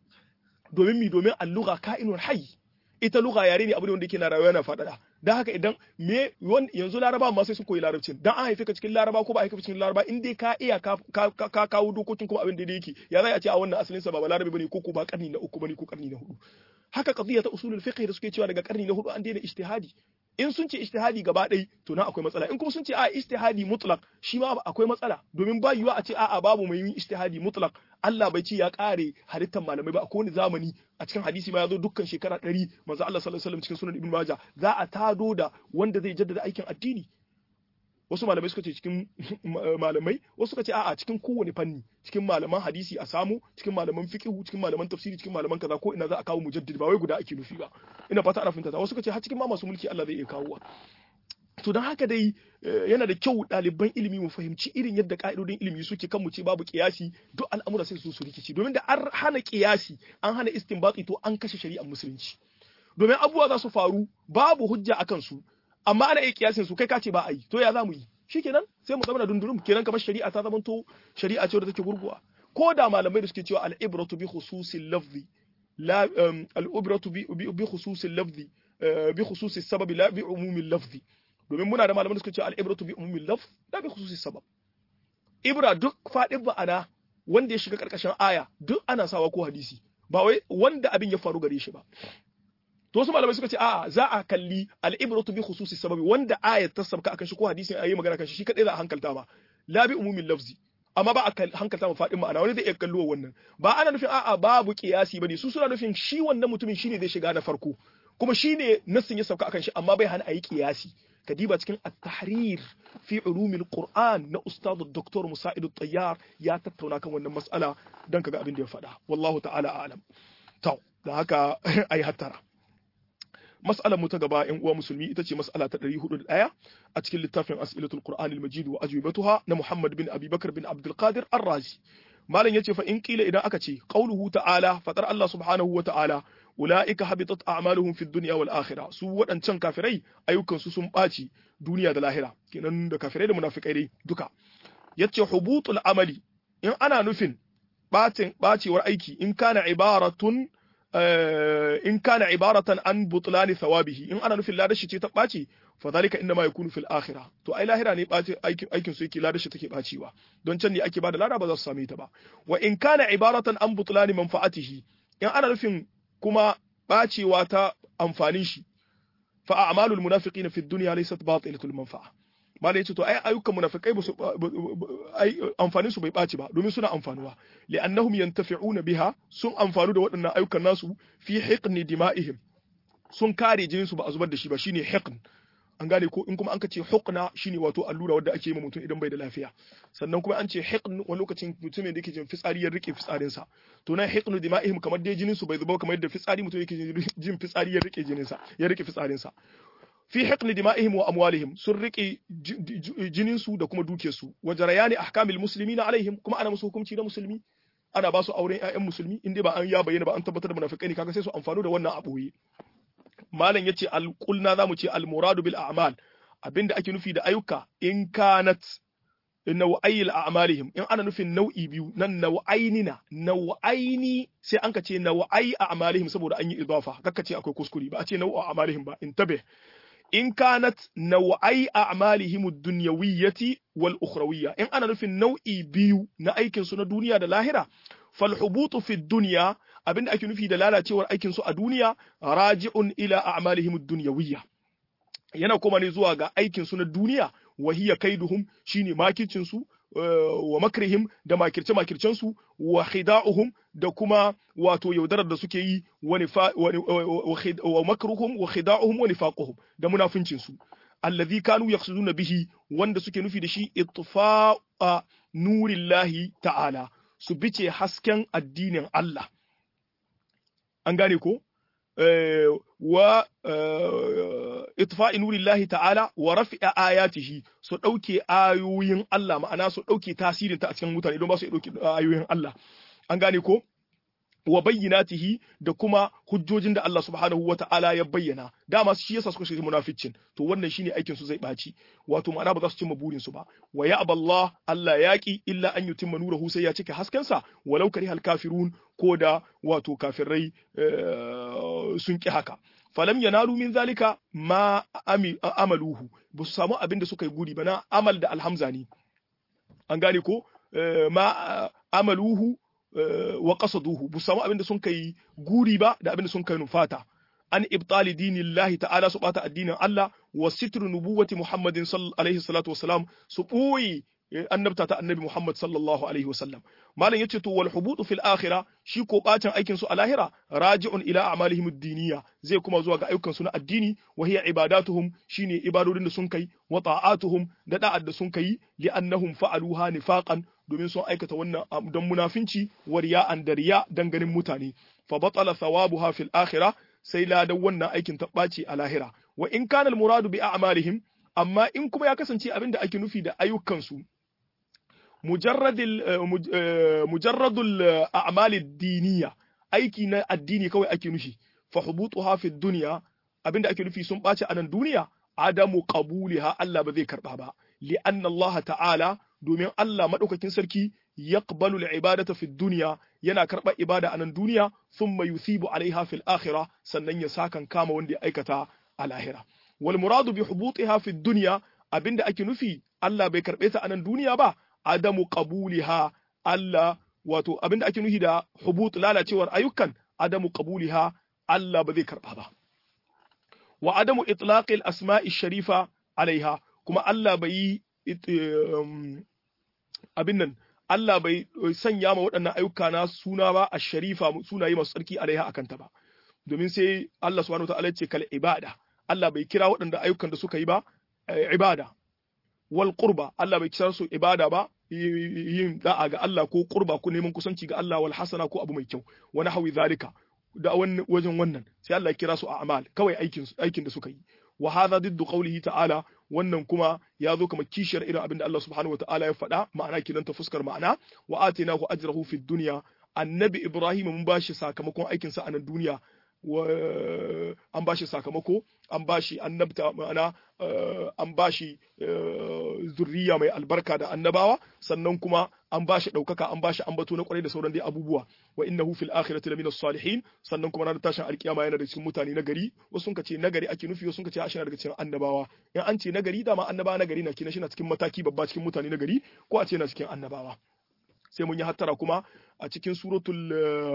domin al-lugha ka'inun hayy ita lugha yare ne abu ne wanda yake na rayuwa na faɗaɗa dan haka idan yanzu laraba ma sai sun koyi larabcin dan an haife ka cikin laraba ko ba haife ka cikin laraba in dai ka iya ka kawo dokokin kuma abin da yake ya zai a ce a wannan asalin sa ba larabi bane ko ba karni na 3 bane ko karni na 4 haka qadiyya ta usulul fiqh da suke cewa daga karni na 4 an daina ijtihadi in sun ce ijtihadi gaba ɗai to na akwai matsala in kuma sun ce a ijtihadi mutlaq shi ma akwai matsala domin ba yiwa a ce a'a babu mai yin ijtihadi mutlaq Allah bai ce ya kare halittar malamai ba a kowane zamani a cikin hadisi ma ya zo dukkan shekara 100 manzo Allah sallallahu alaihi wasallam cikin sunan Ibn Majah za a tado da wanda zai jaddada aikin addini wasu malamai suka ce cikin malamai wasu suka ce a'a cikin kowane fanni cikin malaman hadisi a samu cikin malaman fiqh cikin malaman tafsiri cikin malaman kaza ko ina za a kawo mujaddid ba wai guda ake nufi ba ina fata ana fahimta wasu suka ce har cikin ma masu mulki Allah zai iya kawo to dan haka dai yana da kyau ɗaliban ilimi mu fahimci irin yadda ka'idodin ilimi suke kan mu ce babu kiyasi duk al'amura sai su rikici domin da an hana kiyasi an hana istinbati to an kashe shari'ar musulunci domin abubuwa za su faru babu hujja akan su amma ana iya kiyasin su kai ka ce ba a yi to ya za mu yi shikenan sai mu zama da dundurum kenan kamar shari'a ta zama to shari'a ce wadda take gurguwa ko da malamai da suke cewa al-ibratu bi khususil lafzi la al-ibratu bi khususil lafzi bi khususi sababi la bi umumi lafzi domin muna da malaman da suka ce al-ibratu bi umumi lafz la bi khususi sabab ibra duk fadin ba'ana wanda ya shiga karkashin aya duk ana sawa ko hadisi ba wai wanda abin ya faru gare shi ba to wasu malamai suka ce a'a za a kalli al-ibratu bi khususi sababi wanda ayat ta sabka akan shi ko hadisin ayi magana kan shi kadai za a hankalta ba la bi umumin lafzi amma ba a hankalta ma fadin ma'ana wani zai iya kallo wannan ba ana nufin a'a babu kiyasi bane su suna nufin shi wannan mutumin shine zai shiga na farko kuma shine nassin ya sauka akan shi amma bai hana ayi kiyasi kadiba cikin at-tahrir fi ulumil qur'an na ustad dr musa'id at-tayyar ya tattauna kan wannan mas'ala dan kaga abin da ya faɗa wallahu ta'ala a'lam to da haka ai hattara mas'alar mu ta gaba ƴan uwa musulmi ita ce mas'ala ta 401 a cikin littafin as'ilatul qur'an al-majid wa ajwibatuha na muhammad bin abi bakr bin abdul qadir ar-razi malam yace fa in qila idan aka ce qauluhu ta'ala fatar Allah subhanahu wa ta'ala ulaika habitat a'maluhum fid dunya wal akhirah su wadancan kafirai ayyukan su sun baci duniya da lahira kenan da kafirai da munafikai dai duka yace hubutul amali in ana nufin bacewar aiki in kana ibaratan an butlani thawabihi in ana nufin ladashi ce ta baci fa zalika inma yakunu fil akhirah to ai lahira ne baci aikin su yake ladashi take baciwa don can ne ake bada lada ba za su same ta ba wa in kana ibaratan an butlani manfa'atihi in ana nufin kuma bacewa ta amfanin shi fa a'malul munafiqina fid dunya laysat batilatul manfa'a malai yace to ai ayyukan munafikai ba su ai amfanin su bai baci ba domin suna amfanuwa li'annahum yantafi'una biha sun amfanu da waɗannan ayyukan nasu fi hiqni dima'ihim sun kare jinin su ba a zubar da shi ba shine hiqn an gane ko in kuma an ka ce huqna shine wato allura wadda ake yi ma mutum idan bai da lafiya sannan kuma an ce hiqn wani lokacin mutumin da yake jin fitsari ya rike fitsarin sa to nan hiqnu dima'ihim kamar dai jinin su bai zuba kamar yadda fitsari mutum yake jin fitsari ya rike jinin sa ya rike fitsarin sa fi hiqni dima'ihim wa amwalihim sun rike jinin su da kuma dukiyar su wa jarayani ahkamil muslimina alaihim kuma ana musu hukunci da musulmi ana ba su auren ƴaƴan musulmi inda ba an ya bayyana ba an tabbatar da munafikai ne kaga sai su amfano da wannan aboye malam yace al-qulna zamu ce al-muradu bil a'mal abinda ake nufi da ayyuka in kanat nau'ayil a'malihim in ana nufin nau'i biyu nan nau'aini sai an ka ce nau'ai a'malihim saboda an yi idafa kakka ce akwai kuskure ba a ce nau'u a'malihim ba intabe in kanat nau'ai a'malihim ad-dunyawiyyati wal ukhrawiyya in ana nufin nau'i biyu na aikin su na duniya da lahira fal hubutu fi dunya abinda ake nufi da lalacewar aikin su a duniya raji'un ila a'malihim ad-dunyawiyya yana kuma ne zuwa ga aikin su na duniya wa hiya kaiduhum shine makircin su wa makrihim da makircen su wa khida'uhum da kuma wato yaudarar da suke yi wa makruhum wa khida'uhum wa nifaquhum da munafincin su alladhi kanu yaqsuduna bihi wanda suke nufi da shi itfa'a nurillahi ta'ala su bice hasken addinin Allah an gane ko wa itfa'i nurillahi ta'ala wa raf'a ayatihi su dauke ayoyin Allah ma'ana su dauke tasirin ta a cikin mutane don ba su dauke ayoyin Allah an gane ko wa bayyinatihi da kuma hujjojin da Allah subhanahu wa ta'ala ya bayyana dama shi yasa suka shiga munaficcin to wannan shine aikin su zai baci wato ma'ana ba za su cimma burin su ba wa ya aballah Allah yaqi illa an yutimma nurahu sai ya cike hasken sa walau karihal kafirun ko da wato kafirai sun ki haka falam yanalu min zalika ma amaluhu ba su samu abin da suka yi guri ba na amal da alhamza ne an gane ko ma amaluhu wa qasaduhu bu samu abinda sun kai guri ba da abinda sun kai nufata an ibtali dinillahi ta'ala su bata addinin Allah wa sitru nubuwati Muhammadin alaihi salatu wassalam su boye annabta ta annabi Muhammad sallallahu alaihi wasallam malam yace to wal hubutu fil akhirah shi ko bacin aikin su a lahira raji'un ila a'malihim ad-diniyya zai kuma zuwa ga ayyukan su na addini wa hiya ibadatuhum shine ibadodin da sun kai wa ta'atuhum da da'ad da sun kai li annahum fa'aluha nifaqan domin sun aikata wannan don munafinci wa riya'an da riya dan ganin mutane fa batala thawabuha fil akhirah sai ladan wannan aikin ta ɓaci a lahira wa in kana al muradu bi a'malihim amma in kuma ya kasance abinda ake nufi da ayyukan su mujarradul a'mal ad-diniyya aiki na addini kawai ake nufi fa hubutuha fi dunya abinda ake nufi sun ɓaci a nan duniya adamu qabuliha Allah ba zai karba ba li anna Allah ta'ala domin Allah madaukakin sarki yaqbalu al-ibadata fi dunya yana karɓar ibada a nan duniya thumma yusibu alaiha fil akhirah sannan ya sakan kama wanda ya aikata a lahira wal muradu bi hubutiha fi dunya abinda ake nufi Allah bai karɓe ta a nan duniya ba adamu qabuliha Allah wato abinda ake nufi da hubut lalacewar ayyukan adamu qabuliha Allah ba zai karɓa ba wa adamu itlaqil asma'i sharifa alaiha kuma Allah bai abin nan Allah bai sanya ma waɗannan ayyuka na suna ba a sharifa sunaye masu tsarki alaiha akan ta ba domin sai Allah subhanahu wataala ce kal ibada Allah bai kira waɗanda ayyukan da suka yi ba ibada wal qurba Allah bai kira su ibada ba yin da'a ga Allah ko qurba ko neman kusanci ga Allah wal hasana ko abu mai kyau wani hawi zalika da wajen wannan sai Allah ya kira su a amal kawai aikin da suka yi wa hadha diddu qawlihi ta'ala wannan kuma ya zo kamar kishiyar irin abin da Allah subhanahu wa ta'ala ya faɗa ma'ana kinan ta fuskar ma'ana wa atinahu ajrahu fid dunya annabi Ibrahim mun bashi sakamakon aikin sa a nan duniya an bashi sakamako an bashi annabta ma'ana an bashi zurriya mai albarka da annabawa sannan kuma an bashi daukaka an bashi ambato na kwarai da sauran dai abubuwa wa innahu fil akhirati lamina salihin sannan kuma ranar tashin alkiyama yana da cikin mutane na gari wasu sun ce nagari ake nufi wasu sun ce shi daga cikin annabawa in an ce nagari dama annabawa nagari na kina shi na cikin mataki babba cikin mutane na gari ko a ce na cikin annabawa sai mun yi hattara kuma a cikin suratul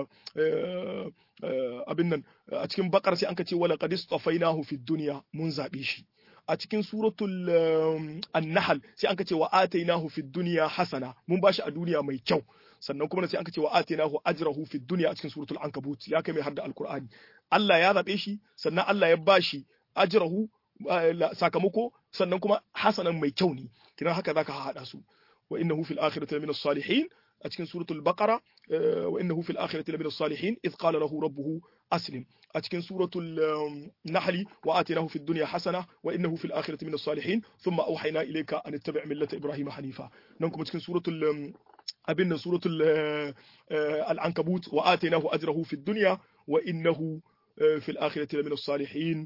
abin nan a cikin bakar sai an ka ce wala qad istafainahu fid dunya mun zabe shi a cikin suratul an-nahl sai an ka ce wa atainahu fid dunya hasana mun bashi a duniya mai kyau sannan kuma sai an ka ce wa atainahu ajrahu fid dunya a cikin suratul ankabut ya kai mai hadda alqur'ani Allah ya zabe shi sannan Allah ya bashi ajrahu sakamako sannan kuma hasanan mai kyau ne kiran haka zaka hada su wa innahu fil akhirati lamina salihin a cikin suratul baqara wa innahu fil akhirati lamina salihin idh qala lahu rabbuhu aslim a cikin suratul nahl wa atinahu fid dunya hasana wa innahu fil akhirati minas salihin thumma awhayna ilayka an ittabi' millata ibrahima hanifa nan kuma cikin suratul abinna suratul al-ankabut wa atinahu ajrahu fid dunya wa innahu fil akhirati laminas salihin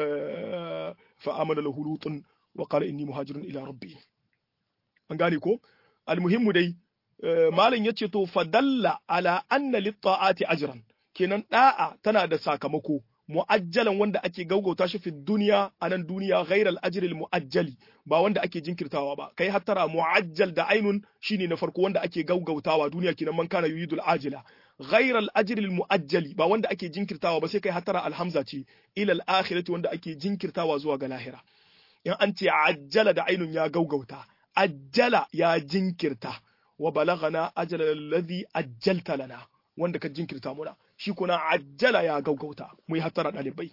fa amana lahu lutun wa qala inni muhajirun ila rabbi an gane ko almuhimmu dai malam yace to fadalla ala anna lit-ta'ati ajran kenan da'a tana da sakamako mu'ajjalan wanda ake gaugauta shi fi duniya anan duniya ghairal ajril mu'ajjali ba wanda ake jinkirtawa ba kai hattara mu'ajjal da ainun shine na farko wanda ake gaugautawa duniya kenan man kana yuridul ajila ghairal ajril mu'ajjali ba wanda ake jinkirtawa ba sai kai hattara alhamza ce ila al-akhirati wanda ake jinkirtawa zuwa ga lahira in an ce ajjala da ainun ya gaugauta ajjala ya jinkirta wa balagana ajala alladhi ajjalta lana wanda ka jinkirta muna shi kuna ajjala ya gaugauta mu yi hattara dalibai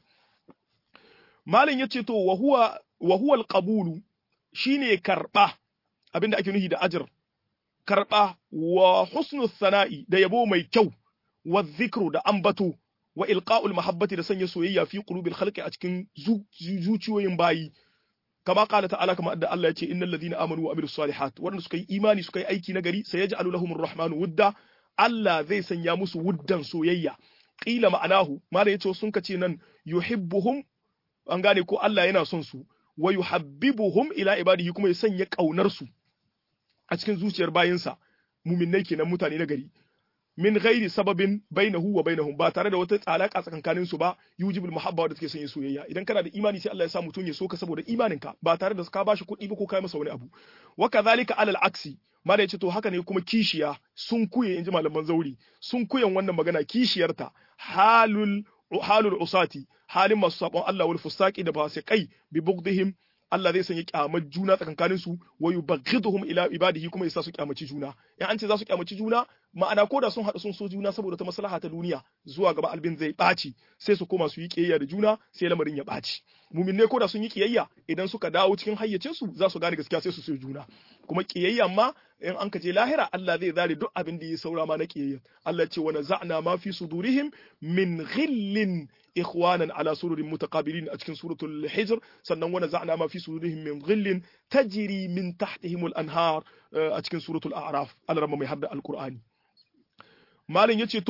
malin yace to wa huwa alqabulu shine karba abinda ake nufi da ajr karba wa husnul sana'i da yabo mai kyau wa dhikru da ambato wa ilqa'ul mahabbati da sanya soyayya fi qulubil khalqi a cikin zuciyoyin bayi kama qala ta'ala kama da Allah yace innal ladina amanu wa amilus salihat wanda suka yi imani suka yi aiki nagari sayaj'alu lahumur rahmanu wudda Allah zai sanya musu wuddan soyayya qila ma'anahu mala yace sun kace nan yuhibbuhum an gane ko Allah yana son su wa yuhabbibuhum ila ibadihi kuma ya sanya kaunar su a cikin zuciyar bayinsa mu'minnai kenan mutane nagari min ghairi sababin bainahu wa bainahum ba tare da wata alaka tsakankanin su ba yujibul muhabba da take sanya soyayya idan kana da imani sai Allah ya sa mutun ya soka saboda imaninka ba tare da ka bashi kuɗi ba ko kai masa wani abu wa kadhalika alal aksi mala yace to haka ne kuma kishiya sun kuye inji malaman zauri sun kuyen wannan magana kishiyarta halul usati halin masu sabon Allah wal fusaqi da fasikai bi bugdihim Allah zai sanya kyamar juna tsakankanin su wa yubghiduhum ila ibadihi kuma yasa su kyamaci juna in an ce za su kyamaci juna ma'ana ko da sun haɗu sun so juna saboda ta maslaha ta duniya zuwa gaba albin zai ɓaci sai su koma su yi kiyayya da juna sai lamarin ya ɓaci muminne ko da sun yi kiyayya idan suka dawo cikin hayyacin su za su gane gaskiya sai su so juna kuma kiyayya ma in an kaje lahira Allah zai zare duk abin da ya saura ma na kiyayya Allah ce wa naza'na ma fi sudurihim min ghillin ikhwanan ala sururin mutaqabilin a cikin suratul hijr sannan wa naza'na ma fi sudurihim min ghillin tajri min tahtihim al-anhar a cikin suratul a'raf Allah mai hadda alqur'ani malin yace to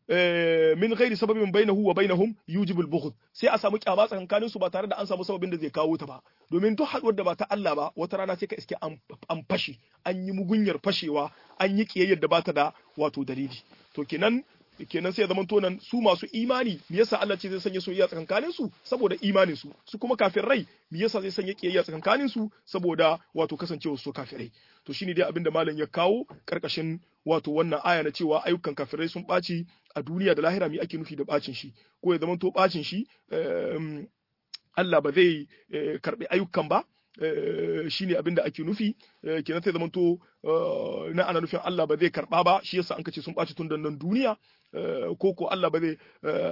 min ghairi sababin bainahu wa bainahum yujibul bughd sai a samu kyama tsakankanin su ba tare da an samu sababin da zai kawo ta ba domin duk haduwar da ba ta Allah ba wata rana sai ka iske an fashe an yi mugunyar fashewa an yi kiyayyar da ba ta da wato dalili to kenan sai zaman tonan su masu imani me yasa Allah ce zai sanya soyayya tsakankanin su saboda imanin su su kuma kafirai me yasa zai sanya kiyayya tsakankanin su saboda wato kasancewar su kafirai to shine dai abinda malam ya kawo karkashin wato wannan aya na cewa ayyukan kafirai sun ɓaci a duniya da lahira me ake nufi da bacin shi ko ya zaman to bacin shi Allah ba zai karbi ayyukan ba shine abin da ake nufi kenan sai zamanto na ana nufin Allah ba zai karba ba shi yasa an kace sun ɓaci tun da nan duniya koko Allah ba zai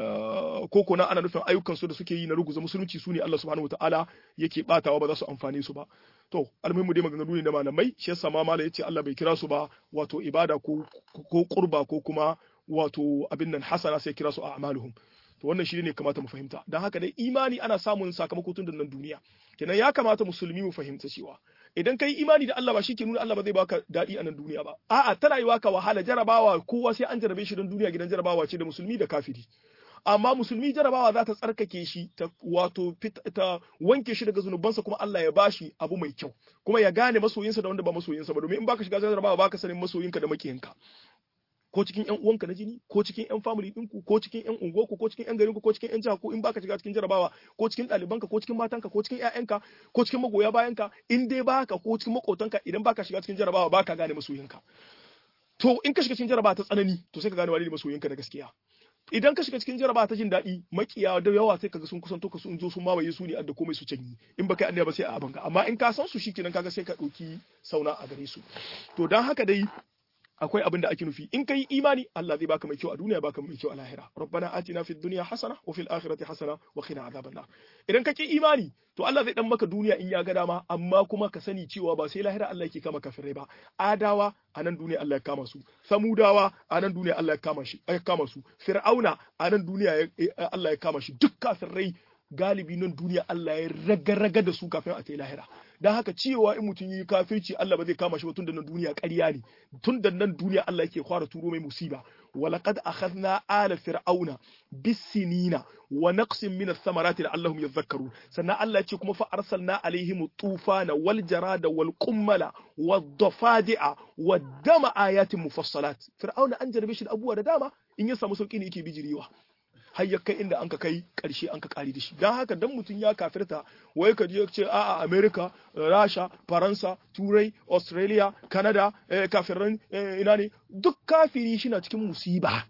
koko na ana nufin ayyukan su da suke yi na ruguza musulunci su ne Allah subhanahu wataala yake batawa ba za su amfane su ba to almuhimmu dai maganganu ne da malamai shi yasa ma malai yace Allah bai kira su ba wato ibada ko qurba ko kuma wato abin nan hasana sai kira su a amaluhum to wannan shi ne kamata mu fahimta don haka dai imani ana samun sakamako tun da nan duniya kenan ya kamata musulmi mu fahimta cewa idan kai imani da Allah ba shi ke nuna Allah ba zai baka daɗi a nan duniya ba a'a tana yiwa ka wahala jarabawa kowa sai an jarabe shi don duniya gidan jarabawa ce da musulmi da kafiri amma musulmi jarabawa za ta tsarkake shi ta wato ta wanke shi daga zunubansa kuma Allah ya bashi abu mai kyau kuma ya gane masoyinsa da wanda ba masoyinsa ba domin in baka shiga jarabawa baka sanin masoyinka da makiyinka ko cikin ƴan uwanka na jini ko cikin ƴan family ɗinku ko cikin ƴan unguwarku ko cikin ƴan garinku ko cikin ƴan jiha ko in baka shiga cikin jarabawa ko cikin ɗalibanka ko cikin matanka ko cikin ƴaƴanka ko cikin magoya bayanka in dai baka ko cikin makotanka idan baka shiga cikin jarabawa baka gane masoyinka to in ka shiga cikin jarabawa ta tsanani to sai ka gane wani masoyinka da gaskiya idan ka shiga cikin jarabawa ta jin daɗi makiya da yawa sai kaga sun kusanto ka sun zo sun mamaye su ne adda komai su canyi in baka yi ba sai a abanka amma in ka san su shikenan kaga sai ka ɗauki sauna a gare su to dan haka dai akwai abin da ake nufi in kai imani Allah zai baka mai kyau a duniya baka mai kyau a lahira rabbana atina fid dunya hasana wa fil akhirati hasana wa qina adhaban nar idan kake imani to Allah zai dan maka duniya in ya ga dama amma kuma ka sani cewa ba sai lahira Allah yake kama kafirai ba adawa a nan duniya Allah ya kama su samudawa a nan duniya Allah ya kama su fir'auna a nan duniya Allah ya kama shi duk kafirai galibi nan duniya Allah ya raga da su kafin a ta lahira dan haka cewa in mutum yi kafirci Allah ba zai kama shi ba tun da nan duniya ƙarya ne tun da nan duniya Allah yake fara turo mai musiba walaqad akhadna ala fir'auna bisinina wa naqsin min ath-thamarati la'allahum yadhakkarun sannan Allah ce kuma fa arsalna alaihim tufana wal jarada wal qummala wad dafadi'a wad dama ayatin mufassalat fir'auna an jarbe shi da abubuwa da dama in ya samu sauki ne yake bijirewa har ya kai inda anka kai karshe anka kare da shi dan haka dan mutun ya kafirta wai ka je ce a'a America Russia Faransa Turai Australia Canada kafirin ina ne duk kafiri shi na cikin musiba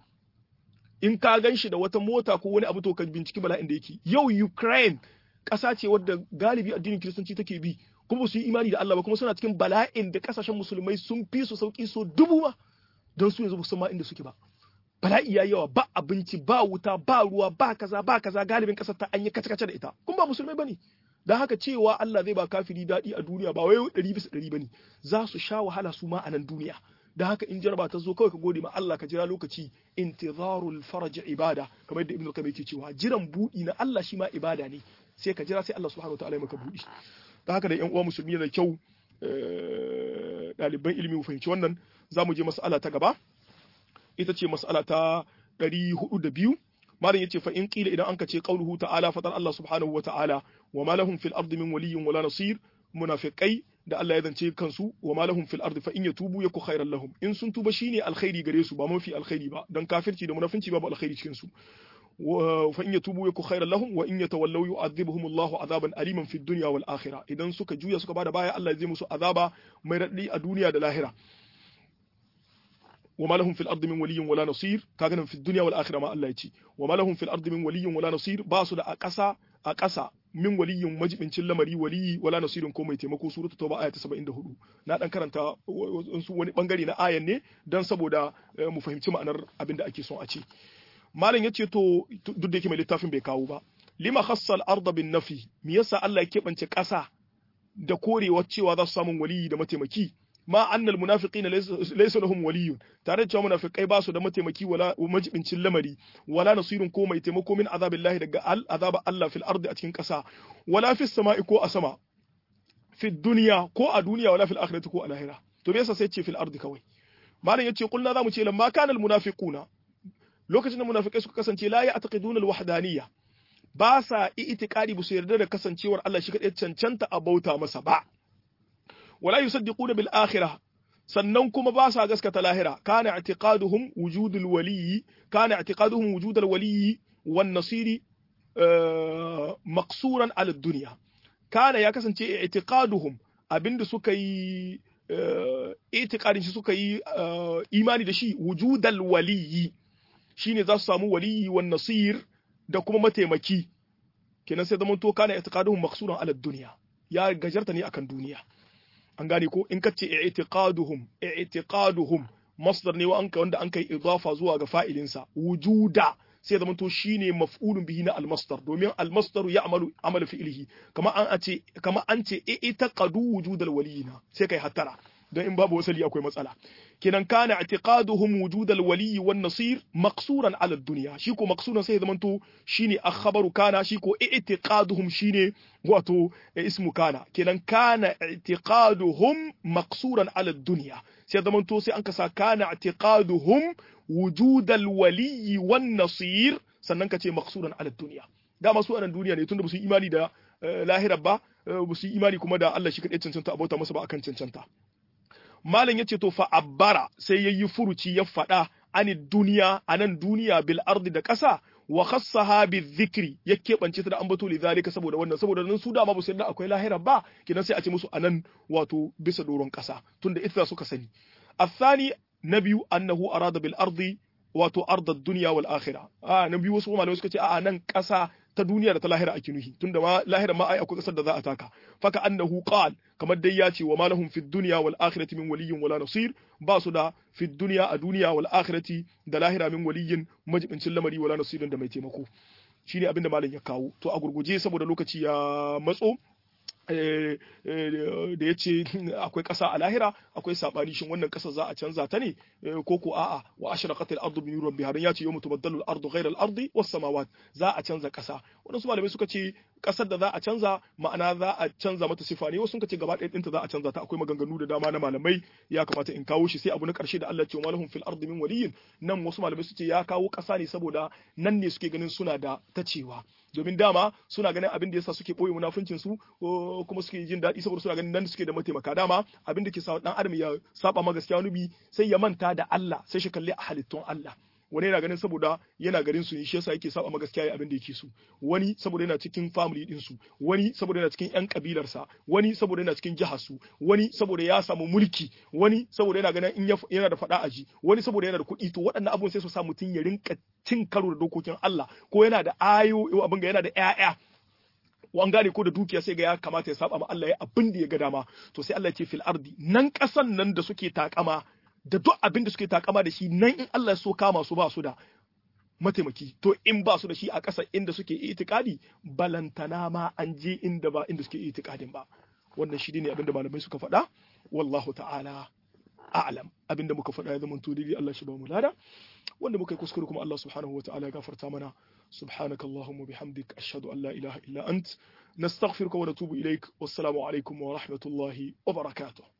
in ka ganshi da wata mota ko wani abu to ka binciki bala'in da yake yau Ukraine ƙasa ce wadda galibi addinin kiristanci take bi kuma su yi imani da Allah ba kuma suna cikin bala'in da kasashen musulmai sun fi su sauki so dubu ma don su yanzu ba san ma inda suke ba bala'i ya yawa ba abinci ba wuta ba ruwa ba kaza galibin kasar ta an yi kace-kace da ita kun ba musulmai bane dan haka cewa Allah zai ba kafiri dadi a duniya ba wai 100% bane za su sha wahala su ma a nan duniya dan haka in jarba ta zo kawai ka gode ma Allah ka jira lokaci intizarul faraj ibada kamar da ibnu kabi yake cewa jiran budi na Allah shi ma ibada ne sai ka jira sai Allah subhanahu wataala ya maka budi dan haka da ƴan uwa musulmi da kyau ɗaliban ilimi mu fahimci wannan zamu je mas'ala ta gaba ita ce mas'ala ta 402 malam yace fa in qila idan anka ce qauluhu ta'ala fatar Allah subhanahu wa ta'ala wa ma lahum fil ardi min waliyyin wala nasir munafiqai da Allah ya zance kansu wa ma lahum fil ardi fa in yatubu yaku khairan lahum in sun tuba shine alkhairi gare su ba mafi alkhairi ba dan kafirci da munafinci babu alkhairi cikin su fa in yatubu yaku khairan lahum wa in yatawallaw yu'adhibuhum Allahu azaban aliman fid dunya wal akhirah idan suka juya suka bada baya Allah zai musu azaba mai raddi a duniya da lahira وما لهم في الأرض من ولي ولا نصير كاغنا في الدنيا والآخرة ما الله يتي وما لهم في الأرض من ولي ولا نصير باسو دا أقسى من ولي مجب إن لمري ولي ولا نصير كوم يتمكو سورة التوبة آية 74 na dan karanta wani bangare na ayan ne dan saboda mu fahimci ma'anar abin da ake son a ce malam yace to duk da yake mai littafin bai kawo ba lima khassa al-ard bin nafi me yasa Allah ya kebance ƙasa da korewar cewa za su samu waliyi da mataimaki ma annal munafiqina laysa lahum waliyyun tare da cewa munafiqai ba su da mataimaki wala majibincin lamari wala nasirun ko mai taimako min azabillahi daga azaba Allah fil ardi a cikin ƙasa wala fis sama'i ko a sama fi dunya ko a duniya wala fil akhirati ko a lahira to me yasa sai ce fil ardi kawai malam yace kullu zamu ce lamma kana al munafiquna lokacin da munafikai suka kasance la ya'taqiduna al-wahdaniyya ba sa i'tiqadi bu su yarda da kasancewar Allah shi kadai cancanta a bauta masa ba wala yusaddiquna bil akhirah sannan kuma ba sa gaskata lahira kana i'tiqaduhum wujudul waliyyi wan nasiri maqsuran ala dunya kana ya kasance i'tiqaduhum abinda suka yi i'tiqadin shi suka yi imani da shi wujudal waliyyi shine za su samu waliyyi wan nasir da kuma mataimaki kenan sai zaman to kana i'tiqaduhum maqsuran ala dunya ya gajarta ne akan duniya an gane ko in kace i'tiqaduhum masdar ne wanda an kai idafa zuwa ga fa'ilinsa wujuda sai zaman to shine maf'ulun bihi na al-masdar domin al-masdar ya'malu amal fi'lihi kama an ce i'taqadu wujudal waliyina sai kai hattara don in babu wasali akwai matsala kenan kana i'tiqaduhum wujudal waliy wan nasir maqsuran ala ad-dunya shi ko maqsuran sai zaman to shine akhbaru kana shi ko i'tiqaduhum shine wato ismu kana kenan kana i'tiqaduhum maqsuran ala ad-dunya sai zaman to sai an kasa kana i'tiqaduhum wujudal waliy wan nasir sannan kace maqsuran ala ad-dunya dama su anan duniya ne tunda ba su imani da lahira ba ba su imani kuma da Allah shi kadai cancanta abota masa ba akan cancanta malam yace to fa abbara sai yayi furuci ya fada ani duniya anan duniya bil ardi da ƙasa wa khassaha bizikri ya keɓance ta da ambato li zalika saboda wannan saboda nan su dama ba su yarda akwai lahira ba kidan sai a ce musu anan wato bisa doron ƙasa tunda ita suka sani athani nabiyu annahu arada bil ardi wato arda dunya wal akhirah na biyu wasu malamai suka ce a nan ƙasa ta duniya da ta lahira ake nuhi tunda ma lahira ma ai akwai kasar da za a taka faka annahu qal kamar dai ya ce wa malahum fid dunya wal akhirati min waliyyin wala nasir ba su da fid dunya a duniya wal akhirati da lahira min waliyyin majibincin lamari wala nasirin da mai taimako shine abin da malam ya kawo to a gurguje saboda lokaci ya matso da ya ce akwai ƙasa a lahira akwai saɓani shin wannan ƙasa za a canza ta ne ko ko a'a wa ashraqat al-ardu bi nuri rabbiha ya ce yawma tubaddalu al-ardu ghayra al-ardi was samawat za a canza ƙasa wadansu malamai suka ce ƙasar da za a canza ma'ana za a canza mata sifa ne wasu suka ce gaba ɗaya ɗinta za a canza ta akwai maganganu da dama na malamai ya kamata in kawo shi sai abu na ƙarshe da Allah ya ce wa malahum fil ardi min waliyyin nan wasu malamai su ce ya kawo ƙasa ne saboda nan ne suke ganin suna da tacewa domin dama suna ganin abin da yasa suke boye munafincin su kuma suke jin daɗi saboda suna ganin nan suke da mataimaka dama abin da ke sa dan adam ya saba ma gaskiya nubi sai ya manta da Allah sai shi kalle a halittun Allah wani yana ganin saboda yana garin su ne shi yasa yake saba ma gaskiya ya abin da yake so wani saboda yana cikin family din su wani saboda yana cikin yan kabilar sa wani saboda yana cikin jihar su wani saboda ya samu mulki wani saboda yana ganin in yana da fada aji wani saboda yana da kuɗi to waɗannan abun sai su sa mutun ya rinka cin karo da dokokin Allah ko yana da ayo abin ga yana da ƴaƴa wan gane ko da dukiya sai ga ya kamata ya saba ma Allah ya abin da ya ga dama to sai Allah ya ce fil ardi nan kasan nan da suke takama da duk abin da suke takama da shi nan in Allah ya so kama su ba su da mataimaki to in ba su da shi a ƙasa inda suke itikadi balantana ma an je inda ba inda suke itikadin ba wannan shi ne abin da malamai suka faɗa wallahu ta'ala a'lam abin da muka faɗa ya zama to dai Allah shi ba mu lada wanda muka yi kuskure kuma Allah subhanahu wa ta'ala ya gafarta mana subhanaka allahumma bihamdik ashhadu an la ilaha illa ant nastaghfiruka wa natubu ilaik wassalamu alaikum wa rahmatullahi wa barakatuh